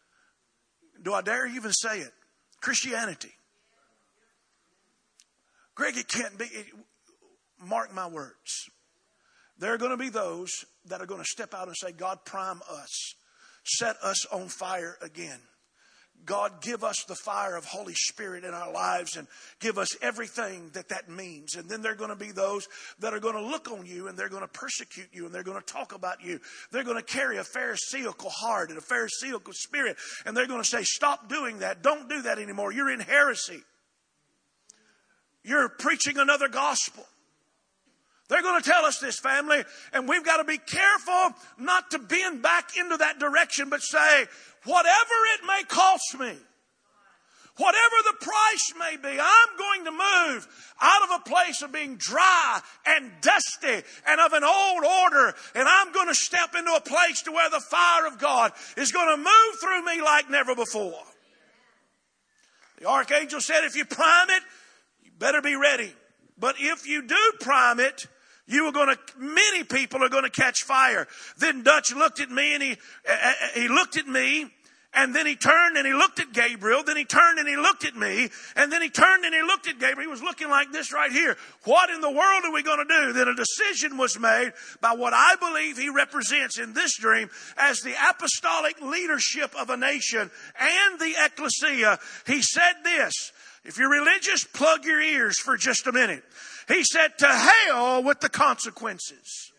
Do I dare even say it? Christianity. Greg, it can't be. It, mark my words. There are going to be those that are going to step out and say, God, prime us. Set us on fire again. God, give us the fire of Holy Spirit in our lives and give us everything that that means. And then there are going to be those that are going to look on you and they're going to persecute you and they're going to talk about you. They're going to carry a Pharisaical heart and a Pharisaical spirit. And they're going to say, stop doing that. Don't do that anymore. You're in heresy. You're preaching another gospel. They're going to tell us this, family, and we've got to be careful not to bend back into that direction, but say, whatever it may cost me, whatever the price may be, I'm going to move out of a place of being dry and dusty and of an old order, and I'm going to step into a place to where the fire of God is going to move through me like never before. The archangel said, if you prime it, you better be ready. But if you do prime it, you are going to, many people are going to catch fire. Then Dutch looked at me and he, uh, he looked at me and then he turned and he looked at Gabriel. Then he turned and he looked at me and then he turned and he looked at Gabriel. He was looking like this right here. What in the world are we going to do? Then a decision was made by what I believe he represents in this dream as the apostolic leadership of a nation and the ecclesia. He said this. If you're religious, plug your ears for just a minute. He said, to hell with the consequences.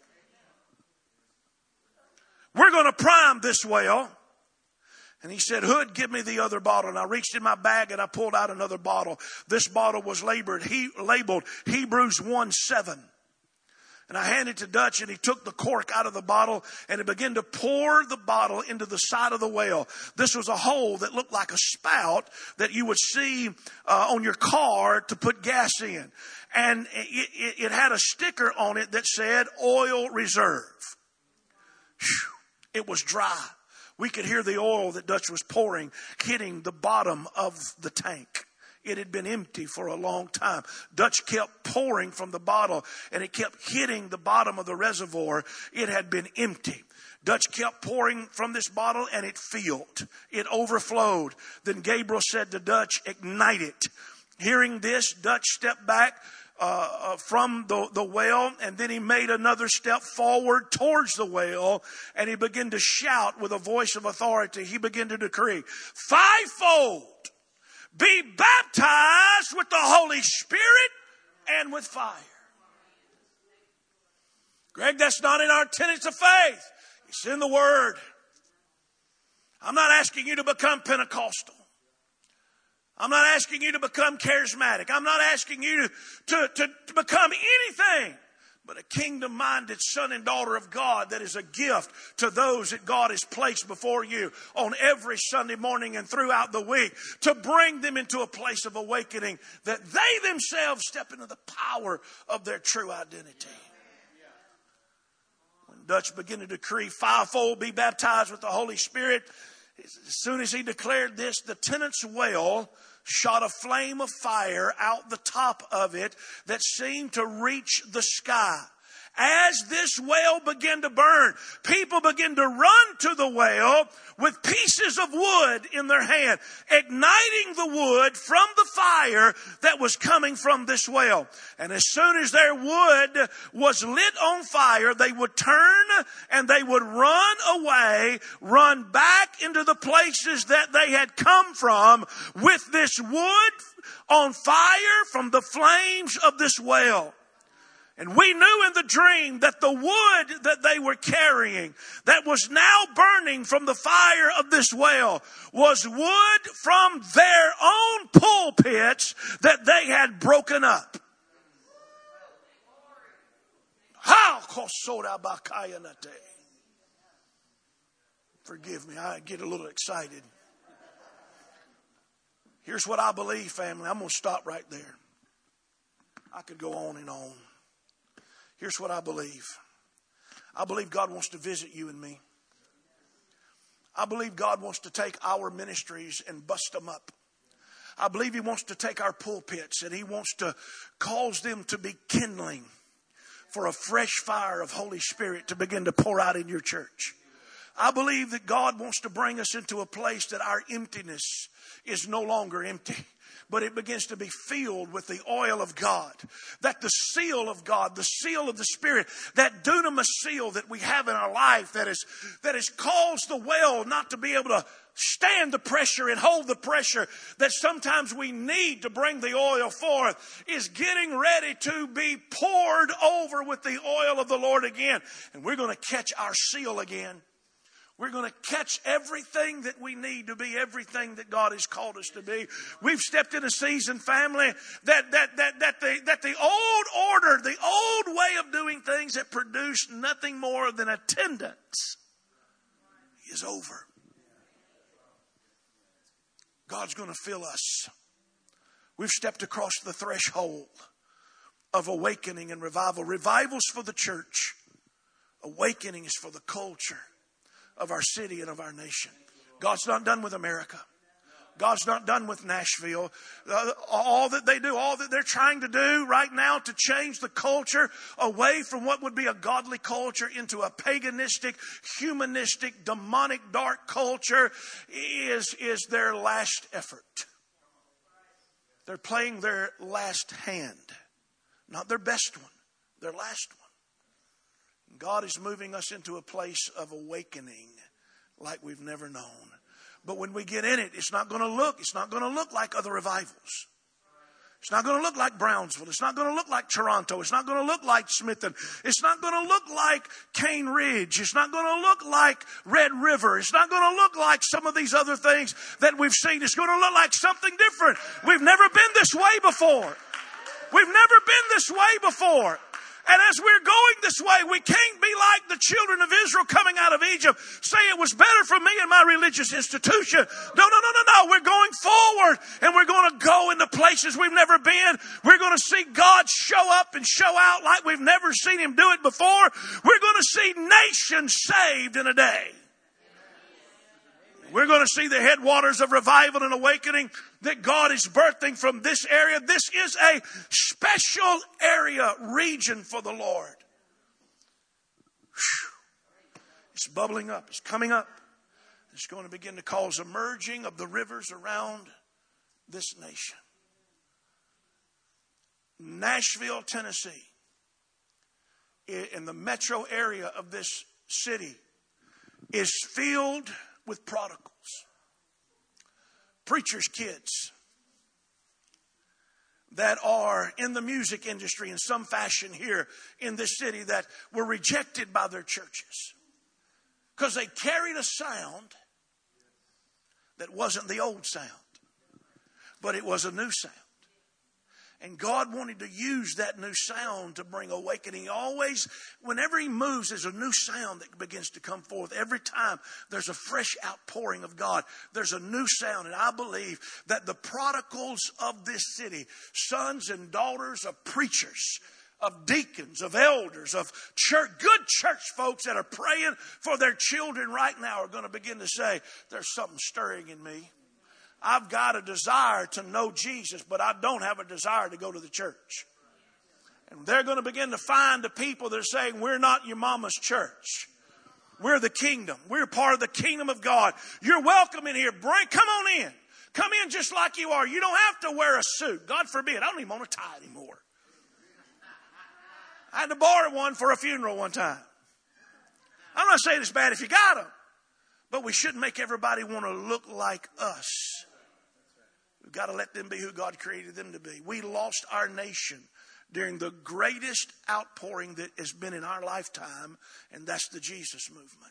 We're going to prime this well. And he said, Hood, give me the other bottle. And I reached in my bag and I pulled out another bottle. This bottle was labeled, he, labeled Hebrews one seven. And I handed it to Dutch and he took the cork out of the bottle and he began to pour the bottle into the side of the well. This was a hole that looked like a spout that you would see uh, on your car to put gas in. And it, it, it had a sticker on it that said oil reserve. Whew. It was dry. We could hear the oil that Dutch was pouring hitting the bottom of the tank. It had been empty for a long time. Dutch kept pouring from the bottle and it kept hitting the bottom of the reservoir. It had been empty. Dutch kept pouring from this bottle and it filled. It overflowed. Then Gabriel said to Dutch, ignite it. Hearing this, Dutch stepped back uh, uh, from the, the well and then he made another step forward towards the well and he began to shout with a voice of authority. He began to decree, fivefold. Be baptized with the Holy Spirit and with fire. Greg, that's not in our tenets of faith. It's in the Word. I'm not asking you to become Pentecostal. I'm not asking you to become charismatic. I'm not asking you to, to, to, to become anything but a kingdom-minded son and daughter of God that is a gift to those that God has placed before you on every Sunday morning and throughout the week to bring them into a place of awakening that they themselves step into the power of their true identity. When Dutch began to decree fivefold be baptized with the Holy Spirit, as soon as he declared this, the tenant's well shot a flame of fire out the top of it that seemed to reach the sky. As this well began to burn, people began to run to the well with pieces of wood in their hand, igniting the wood from the fire that was coming from this well. And as soon as their wood was lit on fire, they would turn and they would run away, run back into the places that they had come from with this wood on fire from the flames of this well. And we knew in the dream that the wood that they were carrying that was now burning from the fire of this well was wood from their own pulpits that they had broken up. Forgive me, I get a little excited. Here's what I believe, family. I'm going to stop right there. I could go on and on. Here's what I believe. I believe God wants to visit you and me. I believe God wants to take our ministries and bust them up. I believe He wants to take our pulpits and He wants to cause them to be kindling for a fresh fire of Holy Spirit to begin to pour out in your church. I believe that God wants to bring us into a place that our emptiness is no longer empty. but it begins to be filled with the oil of God. That the seal of God, the seal of the Spirit, that dunamis seal that we have in our life that is, that has caused the well not to be able to stand the pressure and hold the pressure that sometimes we need to bring the oil forth, is getting ready to be poured over with the oil of the Lord again. And we're going to catch our seal again. We're going to catch everything that we need to be everything that God has called us to be. We've stepped in a season, family, that that that that the that the old order, the old way of doing things that produced nothing more than attendance is over. God's going to fill us. We've stepped across the threshold of awakening and revival. Revival's for the church. Awakening is for the culture of our city and of our nation. God's not done with America. God's not done with Nashville. Uh, all that they do, all that they're trying to do right now to change the culture away from what would be a godly culture into a paganistic, humanistic, demonic, dark culture is, is their last effort. They're playing their last hand. Not their best one, their last one. God is moving us into a place of awakening like we've never known. But when we get in it, it's not going to look, it's not going to look like other revivals. It's not going to look like Brownsville. It's not going to look like Toronto. It's not going to look like Smithton. It's not going to look like Cane Ridge. It's not going to look like Red River. It's not going to look like some of these other things that we've seen. It's going to look like something different. We've never been this way before. We've never been this way before. And as we're going this way, we can't be like the children of Israel coming out of Egypt, say it was better for me in my religious institution. No, no, no, no, no. We're going forward, and we're going to go into places we've never been. We're going to see God show up and show out like we've never seen Him do it before. We're going to see nations saved in a day. We're going to see the headwaters of revival and awakening that God is birthing from this area. This is a special area, region for the Lord. Whew. It's bubbling up. It's coming up. It's going to begin to cause a merging of the rivers around this nation. Nashville, Tennessee, in the metro area of this city, is filled with prodigals, preachers' kids that are in the music industry in some fashion here in this city that were rejected by their churches because they carried a sound that wasn't the old sound, but it was a new sound. And God wanted to use that new sound to bring awakening. He always, whenever He moves, there's a new sound that begins to come forth. Every time there's a fresh outpouring of God, there's a new sound. And I believe that the prodigals of this city, sons and daughters of preachers, of deacons, of elders, of church, good church folks that are praying for their children right now are going to begin to say, there's something stirring in me. I've got a desire to know Jesus, but I don't have a desire to go to the church. And they're going to begin to find the people that are saying, we're not your mama's church. We're the kingdom. We're part of the kingdom of God. You're welcome in here. Bring, come on in. Come in just like you are. You don't have to wear a suit. God forbid. I don't even want a tie anymore. I had to borrow one for a funeral one time. I'm not saying it's bad if you got them, but we shouldn't make everybody want to look like us. We've got to let them be who God created them to be. We lost our nation during the greatest outpouring that has been in our lifetime, and that's the Jesus movement.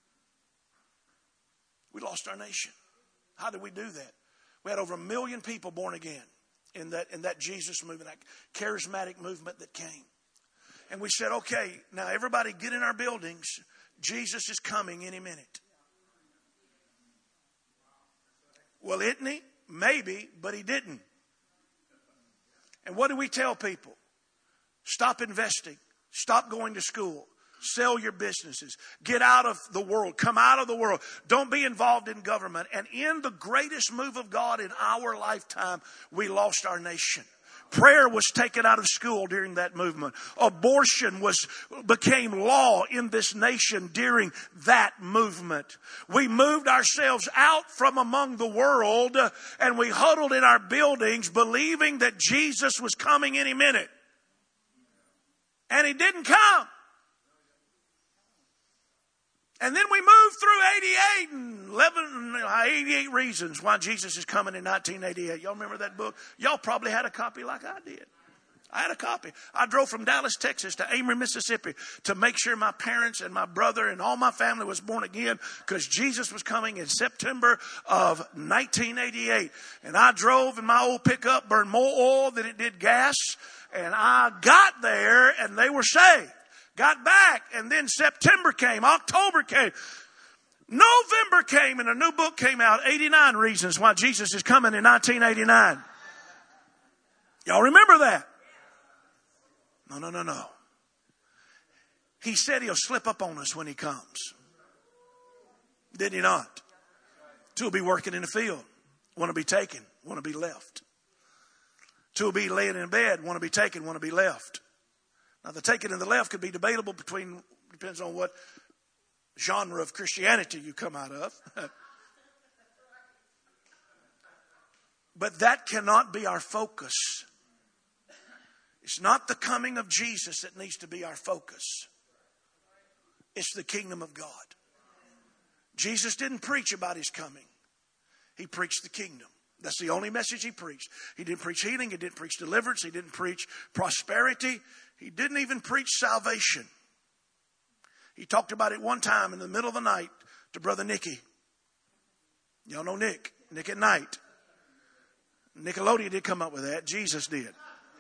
We lost our nation. How did we do that? We had over a million people born again in that, in that Jesus movement, that charismatic movement that came. And we said, okay, now everybody get in our buildings. Jesus is coming any minute. Well, isn't He? Maybe, but He didn't. And what do we tell people? Stop investing. Stop going to school. Sell your businesses. Get out of the world. Come out of the world. Don't be involved in government. And in the greatest move of God in our lifetime, we lost our nation. Prayer was taken out of school during that movement. Abortion was became law in this nation during that movement. We moved ourselves out from among the world and we huddled in our buildings believing that Jesus was coming any minute. And he didn't come. And then we moved through eighty-eight and eleven, eighty-eight reasons why Jesus is coming in nineteen eighty-eight. Y'all remember that book? Y'all probably had a copy like I did. I had a copy. I drove from Dallas, Texas to Amory, Mississippi to make sure my parents and my brother and all my family was born again because Jesus was coming in September of nineteen eighty-eight. And I drove in my old pickup, burned more oil than it did gas. And I got there and they were saved. Got back, and then September came, October came, November came, and a new book came out, eighty-nine Reasons Why Jesus is Coming in nineteen eighty-nine. Y'all remember that? No, no, no, no. He said he'll slip up on us when he comes. Did he not? Two will be working in the field. One will be taken, one will be left. Two will be laying in bed, one will be taken, one will be left. Now, the taken and the left could be debatable between, depends on what genre of Christianity you come out of. But that cannot be our focus. It's not the coming of Jesus that needs to be our focus. It's the kingdom of God. Jesus didn't preach about his coming. He preached the kingdom. That's the only message he preached. He didn't preach healing. He didn't preach deliverance. He didn't preach prosperity. He didn't even preach salvation. He talked about it one time in the middle of the night to Brother Nicky. Y'all know Nick. Nick at Night. Nickelodeon did come up with that. Jesus did.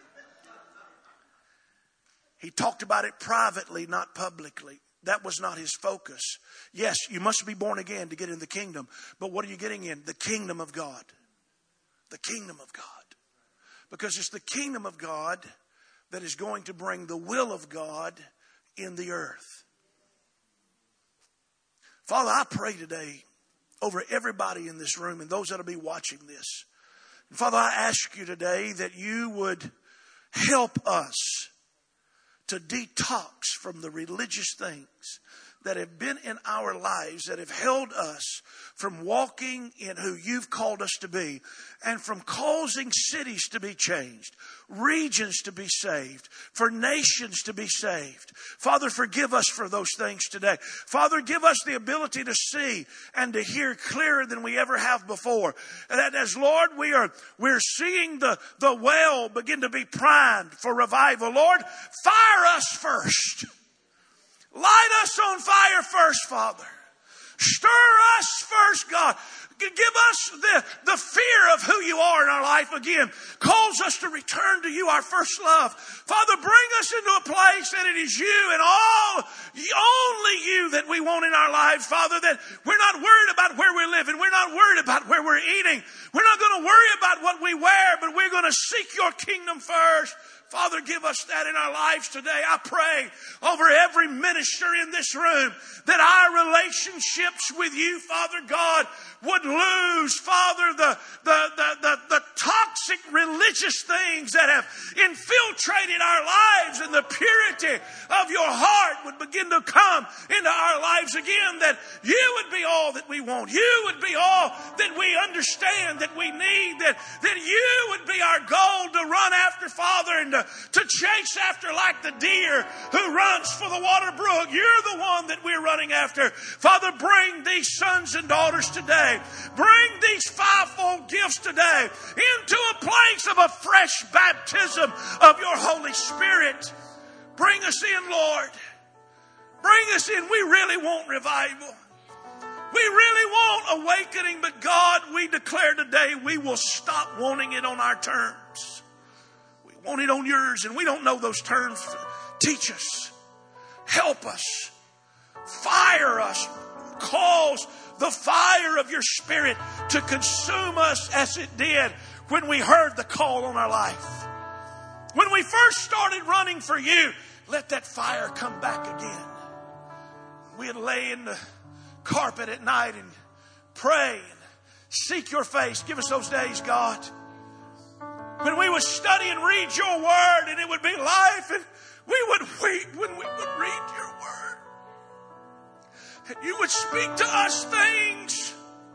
He talked about it privately, not publicly. That was not his focus. Yes, you must be born again to get in the kingdom. But what are you getting in? The kingdom of God. The kingdom of God. Because it's the kingdom of God that is going to bring the will of God in the earth. Father, I pray today over everybody in this room and those that will be watching this. And Father, I ask you today that you would help us to detox from the religious things that have been in our lives, that have held us from walking in who you've called us to be, and from causing cities to be changed, regions to be saved, for nations to be saved. Father, forgive us for those things today. Father, give us the ability to see and to hear clearer than we ever have before. And that as Lord, we are we're seeing the, the well begin to be primed for revival. Lord, fire us first. Light us on fire first, Father. Stir us first, God. Give us the, the fear of who you are in our life again. Calls us to return to you, our first love. Father, bring us into a place that it is you and all, only you that we want in our lives, Father, that we're not worried about where we're living. We're not worried about where we're eating. We're not going to worry about what we wear, but we're going to seek your kingdom first. Father, give us that in our lives today. I pray over every minister in this room that our relationships with you, Father God, would lose, Father, the, the, the, the, the toxic religious things that have infiltrated our lives, and the purity of your heart would begin to come into our lives again, that you would be all that we want. You would be all that we understand, that we need, that, that you would be our goal to run after, Father, and to, to chase after like the deer who runs for the water brook. You're the one that we're running after. Father, bring these sons and daughters today. Bring these fivefold gifts today into a place of a fresh baptism of your Holy Spirit. Bring us in, Lord. Bring us in. We really want revival. We really want awakening, but God, we declare today we will stop wanting it on our terms. We want it on yours, and we don't know those terms. Teach us. Help us. Fire us. Cause the fire of your Spirit to consume us as it did when we heard the call on our life. When we first started running for you, let that fire come back again. We'd lay in the carpet at night and pray and seek your face. Give us those days, God. When we would study and read your word, and it would be life, and we would weep when we would read your word. And you would speak to us things,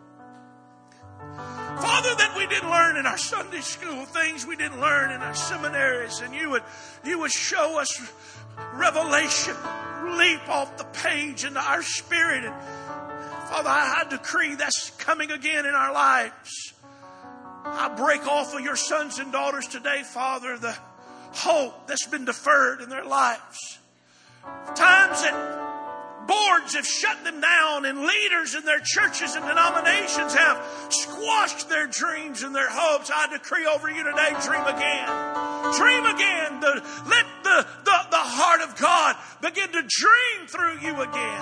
Father, that we didn't learn in our Sunday school, things we didn't learn in our seminaries, and you would, you would show us revelation leap off the page into our spirit. And Father, I, I decree that's coming again in our lives. I break off of your sons and daughters today, Father, the hope that's been deferred in their lives. Times that boards have shut them down, and leaders in their churches and denominations have squashed their dreams and their hopes. I decree over you today, dream again. Dream again. The, let the, the, the heart of God begin to dream through you again.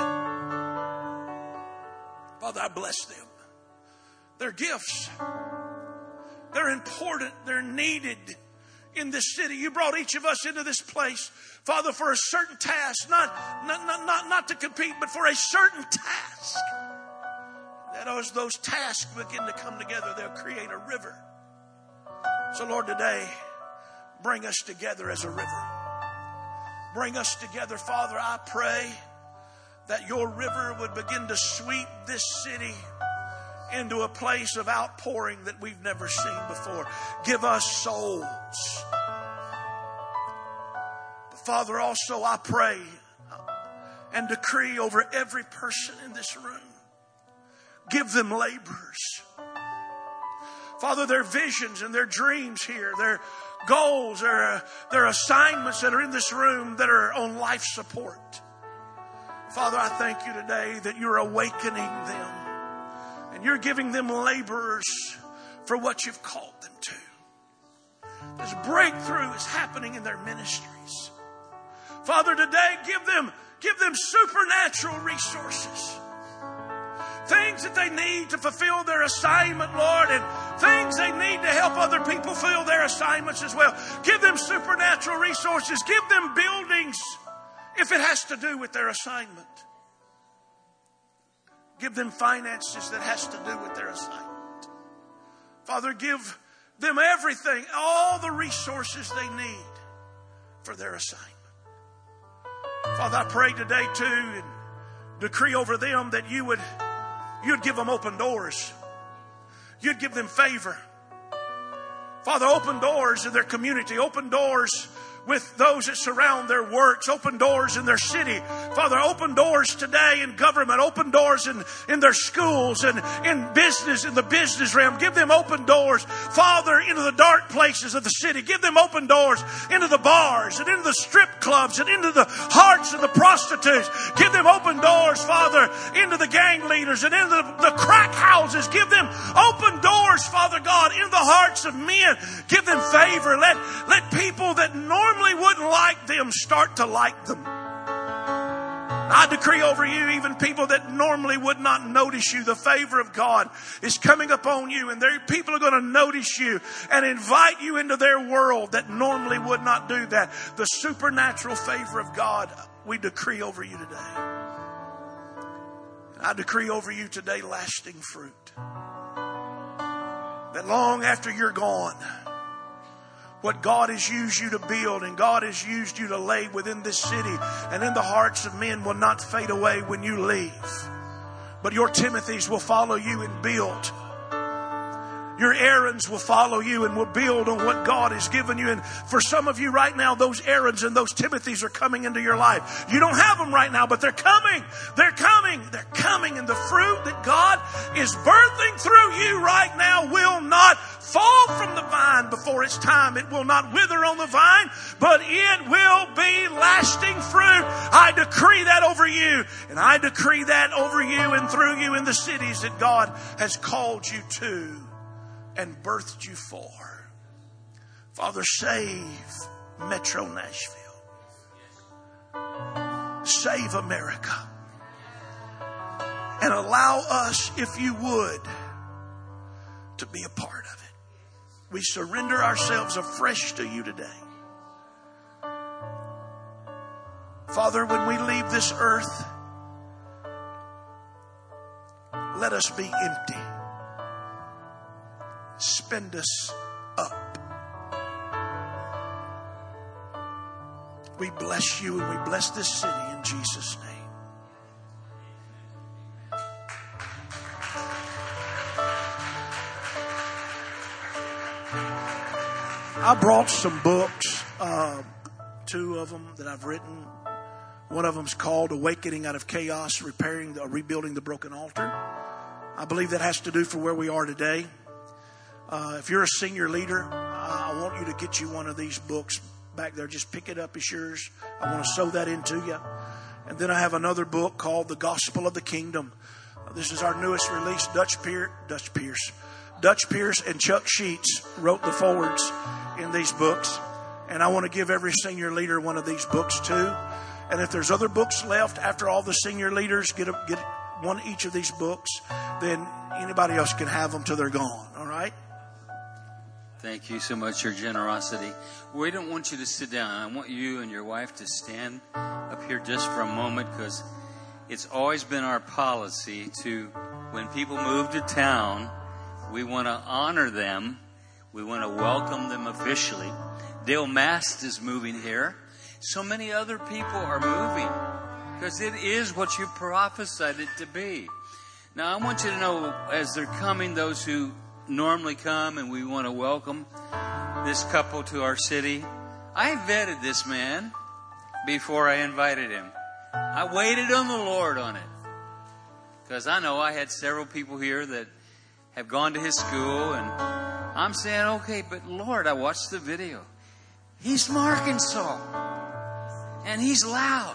Father, I bless them. They're gifts. They're important. They're needed in this city. You brought each of us into this place, Father, for a certain task, not, not, not, not, not to compete, but for a certain task. That as those tasks begin to come together, they'll create a river. So, Lord, today, bring us together as a river. Bring us together, Father. I pray that your river would begin to sweep this city into a place of outpouring that we've never seen before. Give us souls. But Father, also I pray and decree over every person in this room. Give them laborers. Father, their visions and their dreams here, their goals, their, their assignments that are in this room that are on life support. Father, I thank you today that you're awakening them. And you're giving them laborers for what you've called them to. This breakthrough is happening in their ministries. Father, today give them, give them supernatural resources. Things that they need to fulfill their assignment, Lord, and things they need to help other people fulfill their assignments as well. Give them supernatural resources. Give them buildings if it has to do with their assignment. Give them finances that has to do with their assignment. Father, give them everything, all the resources they need for their assignment. Father, I pray today too and decree over them that you would, you'd give them open doors. You'd give them favor. Father, open doors in their community, open doors with those that surround their works, open doors in their city. Father, open doors today in government, open doors in, in their schools and in business, in the business realm. Give them open doors, Father, into the dark places of the city. Give them open doors into the bars and into the strip clubs and into the hearts of the prostitutes. Give them open doors, Father, into the gang leaders and into the, the crack houses. Give them open doors, Father God, into the hearts of men. Give them favor. Let, let people that normally Normally wouldn't like them start to like them. I decree over you, even people that normally would not notice you, the favor of God is coming upon you, and there people are going to notice you and invite you into their world that normally would not do that. The supernatural favor of God we decree over you today. I decree over you today lasting fruit. That long after you're gone, what God has used you to build and God has used you to lay within this city and in the hearts of men will not fade away when you leave. But your Timothys will follow you and build. Your Aarons will follow you and will build on what God has given you. And for some of you right now, those Aarons and those Timothys are coming into your life. You don't have them right now, but they're coming. They're coming. They're coming. And the fruit that God is birthing through you right now will not fall from the vine before its time. It will not wither on the vine, but it will be lasting fruit. I decree that over you. And I decree that over you and through you in the cities that God has called you to and birthed you for. Father, save Metro Nashville. Save America. And allow us, if you would, to be a part of it. We surrender ourselves afresh to you today. Father, when we leave this earth, let us be empty. Spend us up. we bless you and we bless this city in Jesus' name. I brought some books, uh, two of them that I've written. One of them is called Awakening Out of Chaos, Repairing the, Rebuilding the Broken Altar. I believe that has to do for where we are today. Uh, if you're a senior leader, uh, I want you to get you one of these books back there. Just pick it up. It's yours. I want to sew that into you. And then I have another book called The Gospel of the Kingdom. Uh, this is our newest release. Dutch Pierce, Dutch Pierce, Dutch Pierce and Chuck Sheets wrote the forwards in these books. And I want to give every senior leader one of these books too. And if there's other books left after all the senior leaders get a, get one each of these books, then anybody else can have them till they're gone. All right? Thank you so much, your generosity. We don't want you to sit down. I want you and your wife to stand up here just for a moment, because it's always been our policy to, when people move to town, we want to honor them. We want to welcome them officially. Dale Mast is moving here. So many other people are moving because it is what you prophesied it to be. Now, I want you to know, as they're coming, those who normally come, and we want to welcome this couple to our city. I vetted this man before I invited him. I waited on the Lord on it, because I know I had several people here that have gone to his school, and I'm saying, okay, but Lord, I watched the video. He's from Arkansas, and he's loud.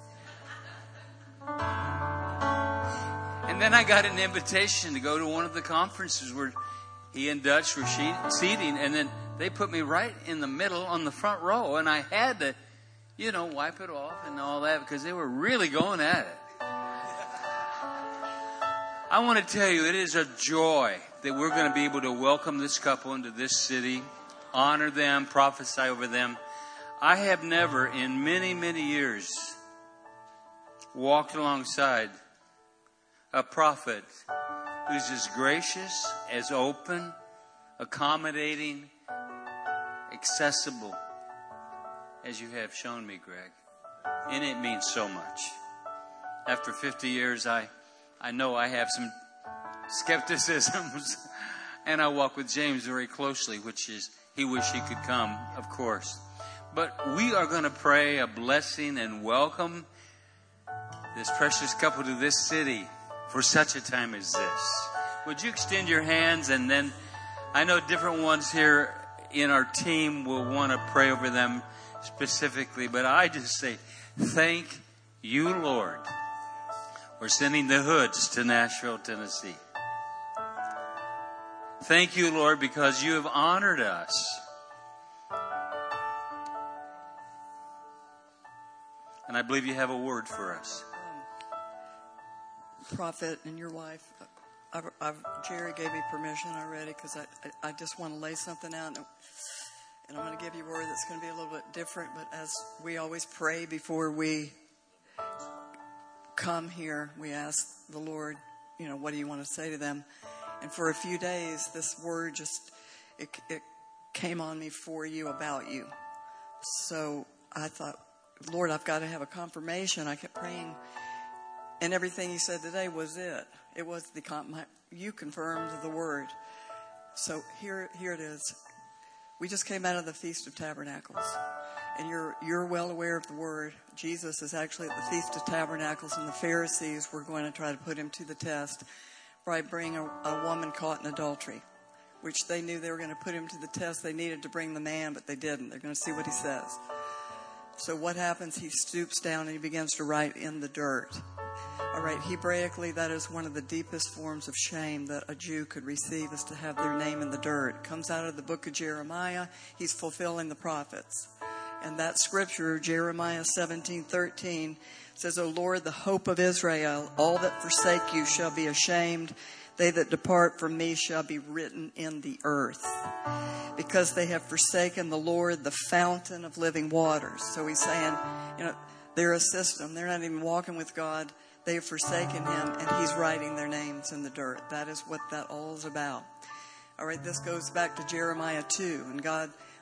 And then I got an invitation to go to one of the conferences where he and Dutch were seating, and then they put me right in the middle on the front row, and I had to, you know, wipe it off and all that, because they were really going at it. I want to tell you, it is a joy that we're going to be able to welcome this couple into this city, honor them, prophesy over them. I have never in many, many years walked alongside a prophet who's as gracious, as open, accommodating, accessible as you have shown me, Greg. And it means so much. After fifty years, I, I know I have some skepticisms, and I walk with James very closely, which is he wished he could come, of course. But we are going to pray a blessing and welcome this precious couple to this city for such a time as this. Would you extend your hands, and then I know different ones here in our team will want to pray over them specifically, but I just say, thank you, Lord, for sending the Hoods to Nashville, Tennessee. Thank you, Lord, because you have honored us. And I believe you have a word for us. Um, Prophet and your wife, I've, I've, Jerry gave me permission already, because I, I, I just want to lay something out. And, and I'm going to give you a word that's going to be a little bit different. But as we always pray before we come here, we ask the Lord, you know, what do you want to say to them? And for a few days, this word just, it, it came on me for you, about you. So I thought, Lord, I've got to have a confirmation. I kept praying, and everything He said today was it. It was the my, you confirmed the word. So here, here it is. We just came out of the Feast of Tabernacles, and you're you're well aware of the word. Jesus is actually at the Feast of Tabernacles, and the Pharisees were going to try to put him to the test by bringing a, a woman caught in adultery, which they knew they were going to put him to the test. They needed to bring the man, but they didn't. They're going to see what he says. So what happens? He stoops down and he begins to write in the dirt. All right, Hebraically, that is one of the deepest forms of shame that a Jew could receive, is to have their name in the dirt. It comes out of the book of Jeremiah. He's fulfilling the prophets. And that scripture, Jeremiah seventeen thirteen, says, O Lord, the hope of Israel, all that forsake you shall be ashamed. They that depart from me shall be written in the earth, because they have forsaken the Lord, the fountain of living waters. So he's saying, you know, they're a system. They're not even walking with God. They have forsaken him, and he's writing their names in the dirt. That is what that all is about. All right, this goes back to Jeremiah two. And God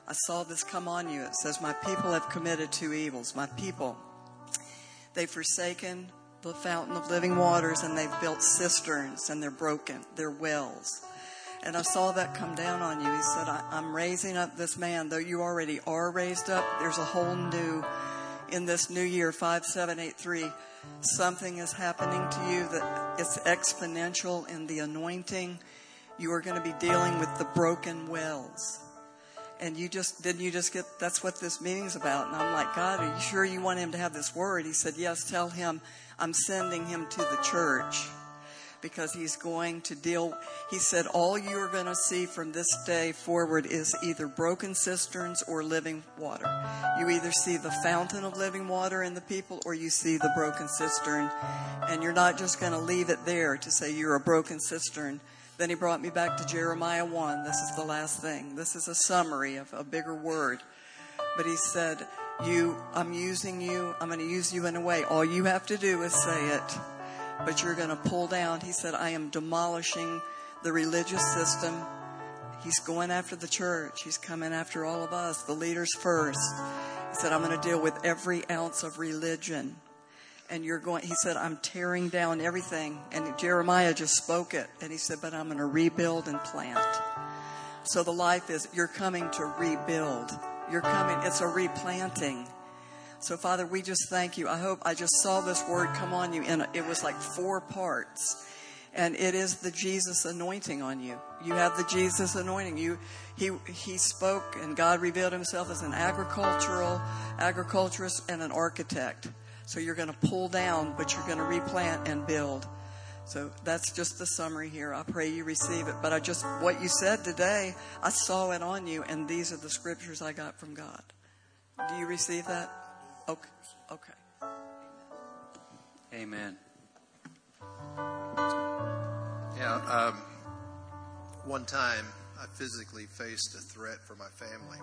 I saw this come on you. It says, my people have committed two evils. My people, they've forsaken the fountain of living waters, and they've built cisterns, and they're broken. They're wells. And I saw that come down on you. He said, I, I'm raising up this man. Though you already are raised up, there's a whole new, in this new year, five seven eight three, something is happening to you that it's exponential in the anointing. You are going to be dealing with the broken wells. And you just, didn't you just get, that's what this meeting's about. And I'm like, God, are you sure you want him to have this word? He said, yes, tell him I'm sending him to the church. Because he's going to deal, he said, all you're going to see from this day forward is either broken cisterns or living water. You either see the fountain of living water in the people, or you see the broken cistern. And you're not just going to leave it there to say you're a broken cistern. Then he brought me back to Jeremiah one. This is the last thing. This is a summary of a bigger word. But he said, you, I'm using you, I'm going to use you in a way. All you have to do is say it. But you're going to pull down. He said, I am demolishing the religious system. He's going after the church. He's coming after all of us, the leaders first. He said, I'm going to deal with every ounce of religion. And you're going, he said, I'm tearing down everything. And Jeremiah just spoke it. And he said, but I'm going to rebuild and plant. So the life is, you're coming to rebuild. You're coming, it's a replanting. So, Father, we just thank you. I hope I just saw this word come on you, and it was like four parts. And it is the Jesus anointing on you. You have the Jesus anointing. You, he, he spoke, and God revealed himself as an agricultural, agriculturist and an architect. So you're going to pull down, but you're going to replant and build. So that's just the summary here. I pray you receive it. But I just, what you said today, I saw it on you, and these are the scriptures I got from God. Do you receive that? Okay. Okay. Amen. Yeah. Um, one time, I physically faced a threat for my family,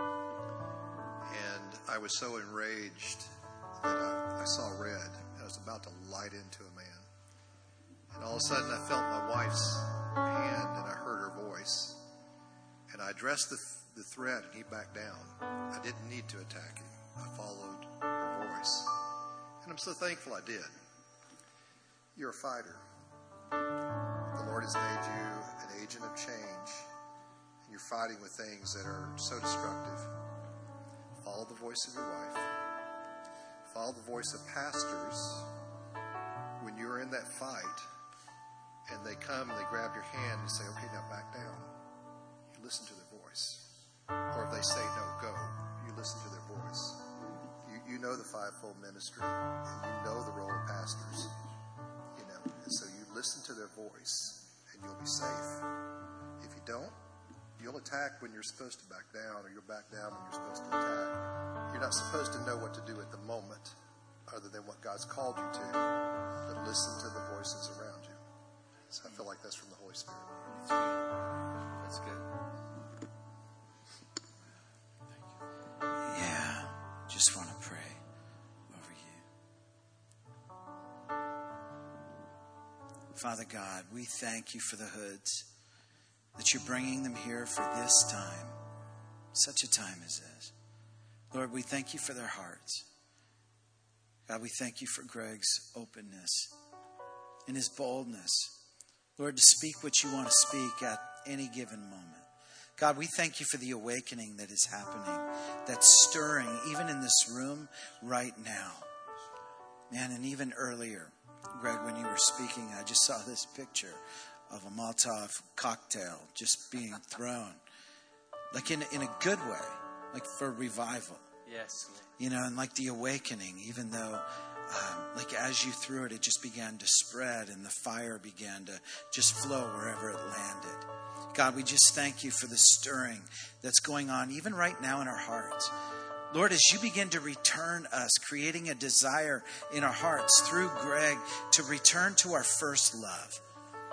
and I was so enraged that I, I saw red. I was about to light into a man, and all of a sudden, I felt my wife's hand, and I heard her voice, and I addressed the, the threat, and he backed down. I didn't need to attack him. I followed her voice. And I'm so thankful I did. You're a fighter. The Lord has made you an agent of change. And you're fighting with things that are so destructive. Follow the voice of your wife. Follow the voice of pastors when you're in that fight and they come and they grab your hand and say, okay, now back down. You listen to their voice. Or if they say, no, go, you listen to their voice. You, you know the fivefold ministry, and you know the role of pastors, you know. And so you listen to their voice, and you'll be safe. If you don't, you'll attack when you're supposed to back down, or you'll back down when you're supposed to attack. You're not supposed to know what to do at the moment, other than what God's called you to, but listen to the voices around you. So I feel like that's from the Holy Spirit. That's good. Yeah, just want to pray over you. Father God, we thank you for the Hoods, that you're bringing them here for this time, such a time as this. Lord, we thank you for their hearts. God, we thank you for Greg's openness and his boldness, Lord, to speak what you want to speak at any given moment. God, we thank you for the awakening that is happening, that's stirring even in this room right now. Man, and even earlier, Greg, when you were speaking, I just saw this picture of a Molotov cocktail just being thrown, like in, in a good way, like for revival. Yes. You know, and like the awakening, even though, um, like as you threw it, it just began to spread and the fire began to just flow wherever it landed. God, we just thank you for the stirring that's going on even right now in our hearts. Lord, as you begin to return us, creating a desire in our hearts through Greg to return to our first love.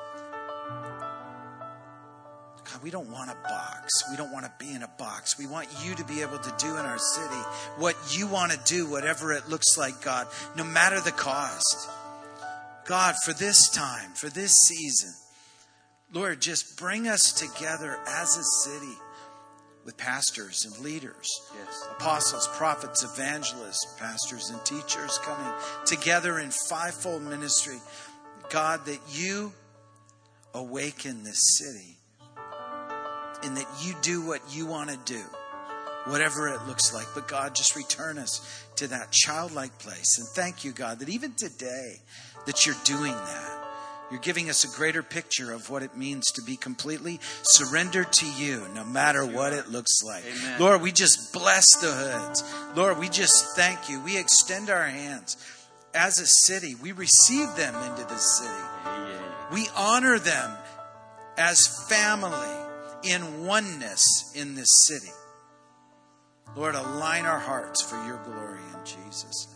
God, we don't want a box. We don't want to be in a box. We want you to be able to do in our city what you want to do, whatever it looks like, God, no matter the cost. God, for this time, for this season, Lord, just bring us together as a city with pastors and leaders, Yes. apostles, prophets, evangelists, pastors, and teachers coming together in fivefold ministry. God, that you awaken this city and that you do what you want to do, whatever it looks like. But God, just return us to that childlike place. And thank you, God, that even today that you're doing that. You're giving us a greater picture of what it means to be completely surrendered to you, no matter what it looks like. Amen. Lord, we just bless the hoods. Lord, we just thank you. We extend our hands. As a city, we receive them into the city. Yeah, yeah. We honor them as family in oneness in this city. Lord, align our hearts for your glory in Jesus' name.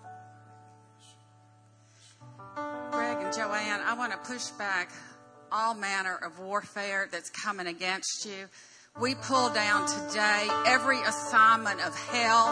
Greg and Joanne, I want to push back all manner of warfare that's coming against you. We pull down today every assignment of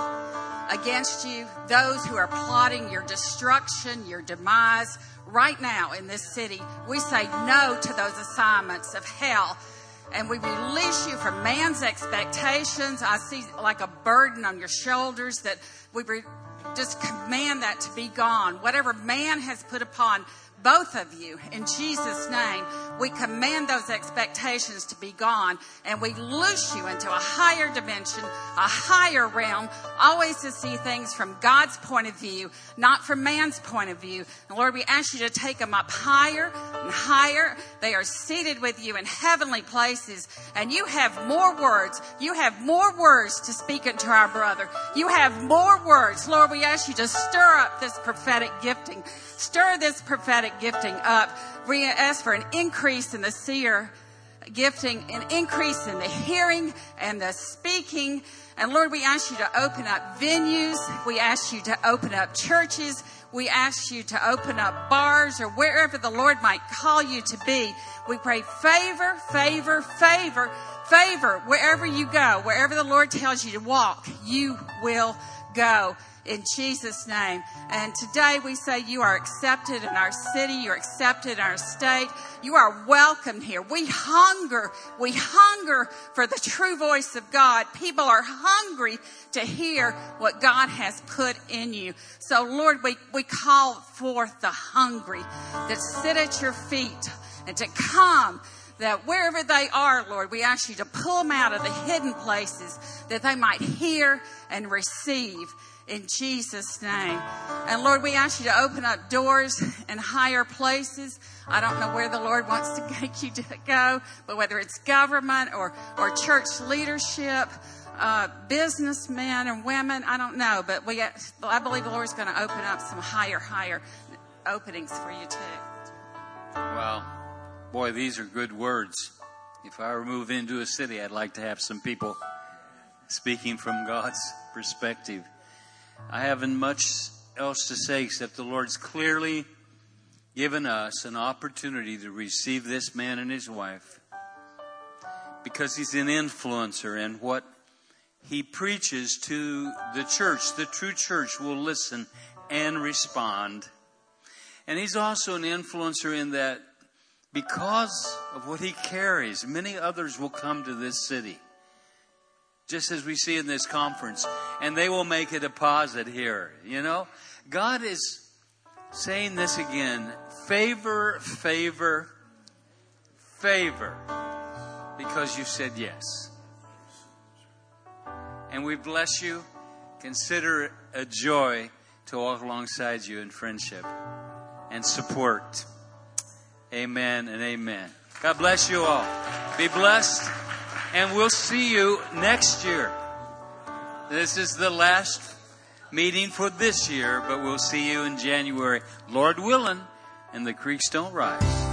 hell against you, those who are plotting your destruction, your demise. Right now in this city, we say no to those assignments of hell. And we release you from man's expectations. I see like a burden on your shoulders that we re- just command that to be gone. Whatever man has put upon both of you, in Jesus' name, we command those expectations to be gone, and we loose you into a higher dimension, a higher realm, always to see things from God's point of view, not from man's point of view. And Lord, we ask you to take them up higher and higher. They are seated with you in heavenly places, and you have more words. You have more words to speak into our brother. You have more words. Lord, we ask you to stir up this prophetic gifting. Stir this prophetic gifting up. We ask for an increase in the seer gifting, an increase in the hearing and the speaking. And Lord, we ask you to open up venues. We ask you to open up churches. We ask you to open up bars or wherever the Lord might call you to be. We pray favor, favor, favor, favor wherever you go. Wherever the Lord tells you to walk, you will go. In Jesus' name. And today we say you are accepted in our city. You're accepted in our state. You are welcome here. We hunger. We hunger for the true voice of God. People are hungry to hear what God has put in you. So, Lord, we, we call forth the hungry that sit at your feet and to come, that wherever they are, Lord, we ask you to pull them out of the hidden places that they might hear and receive. In Jesus' name. And Lord, we ask you to open up doors in higher places. I don't know where the Lord wants to take you to go, but whether it's government or, or church leadership, uh, businessmen and women, I don't know. But we, I believe the Lord's going to open up some higher, higher openings for you too. Wow. Boy, these are good words. If I were to move into a city, I'd like to have some people speaking from God's perspective. I haven't much else to say except the Lord's clearly given us an opportunity to receive this man and his wife because he's an influencer, and what he preaches to the church, the true church, will listen and respond. And he's also an influencer in that because of what he carries, many others will come to this city. Just as we see in this conference. And they will make a deposit here. You know, God is saying this again. Favor, favor, favor. Because you said yes. And we bless you. Consider it a joy to walk alongside you in friendship and support. Amen and amen. God bless you all. Be blessed. And we'll see you next year. This is the last meeting for this year, but we'll see you in January, Lord willing, and the creeks don't rise.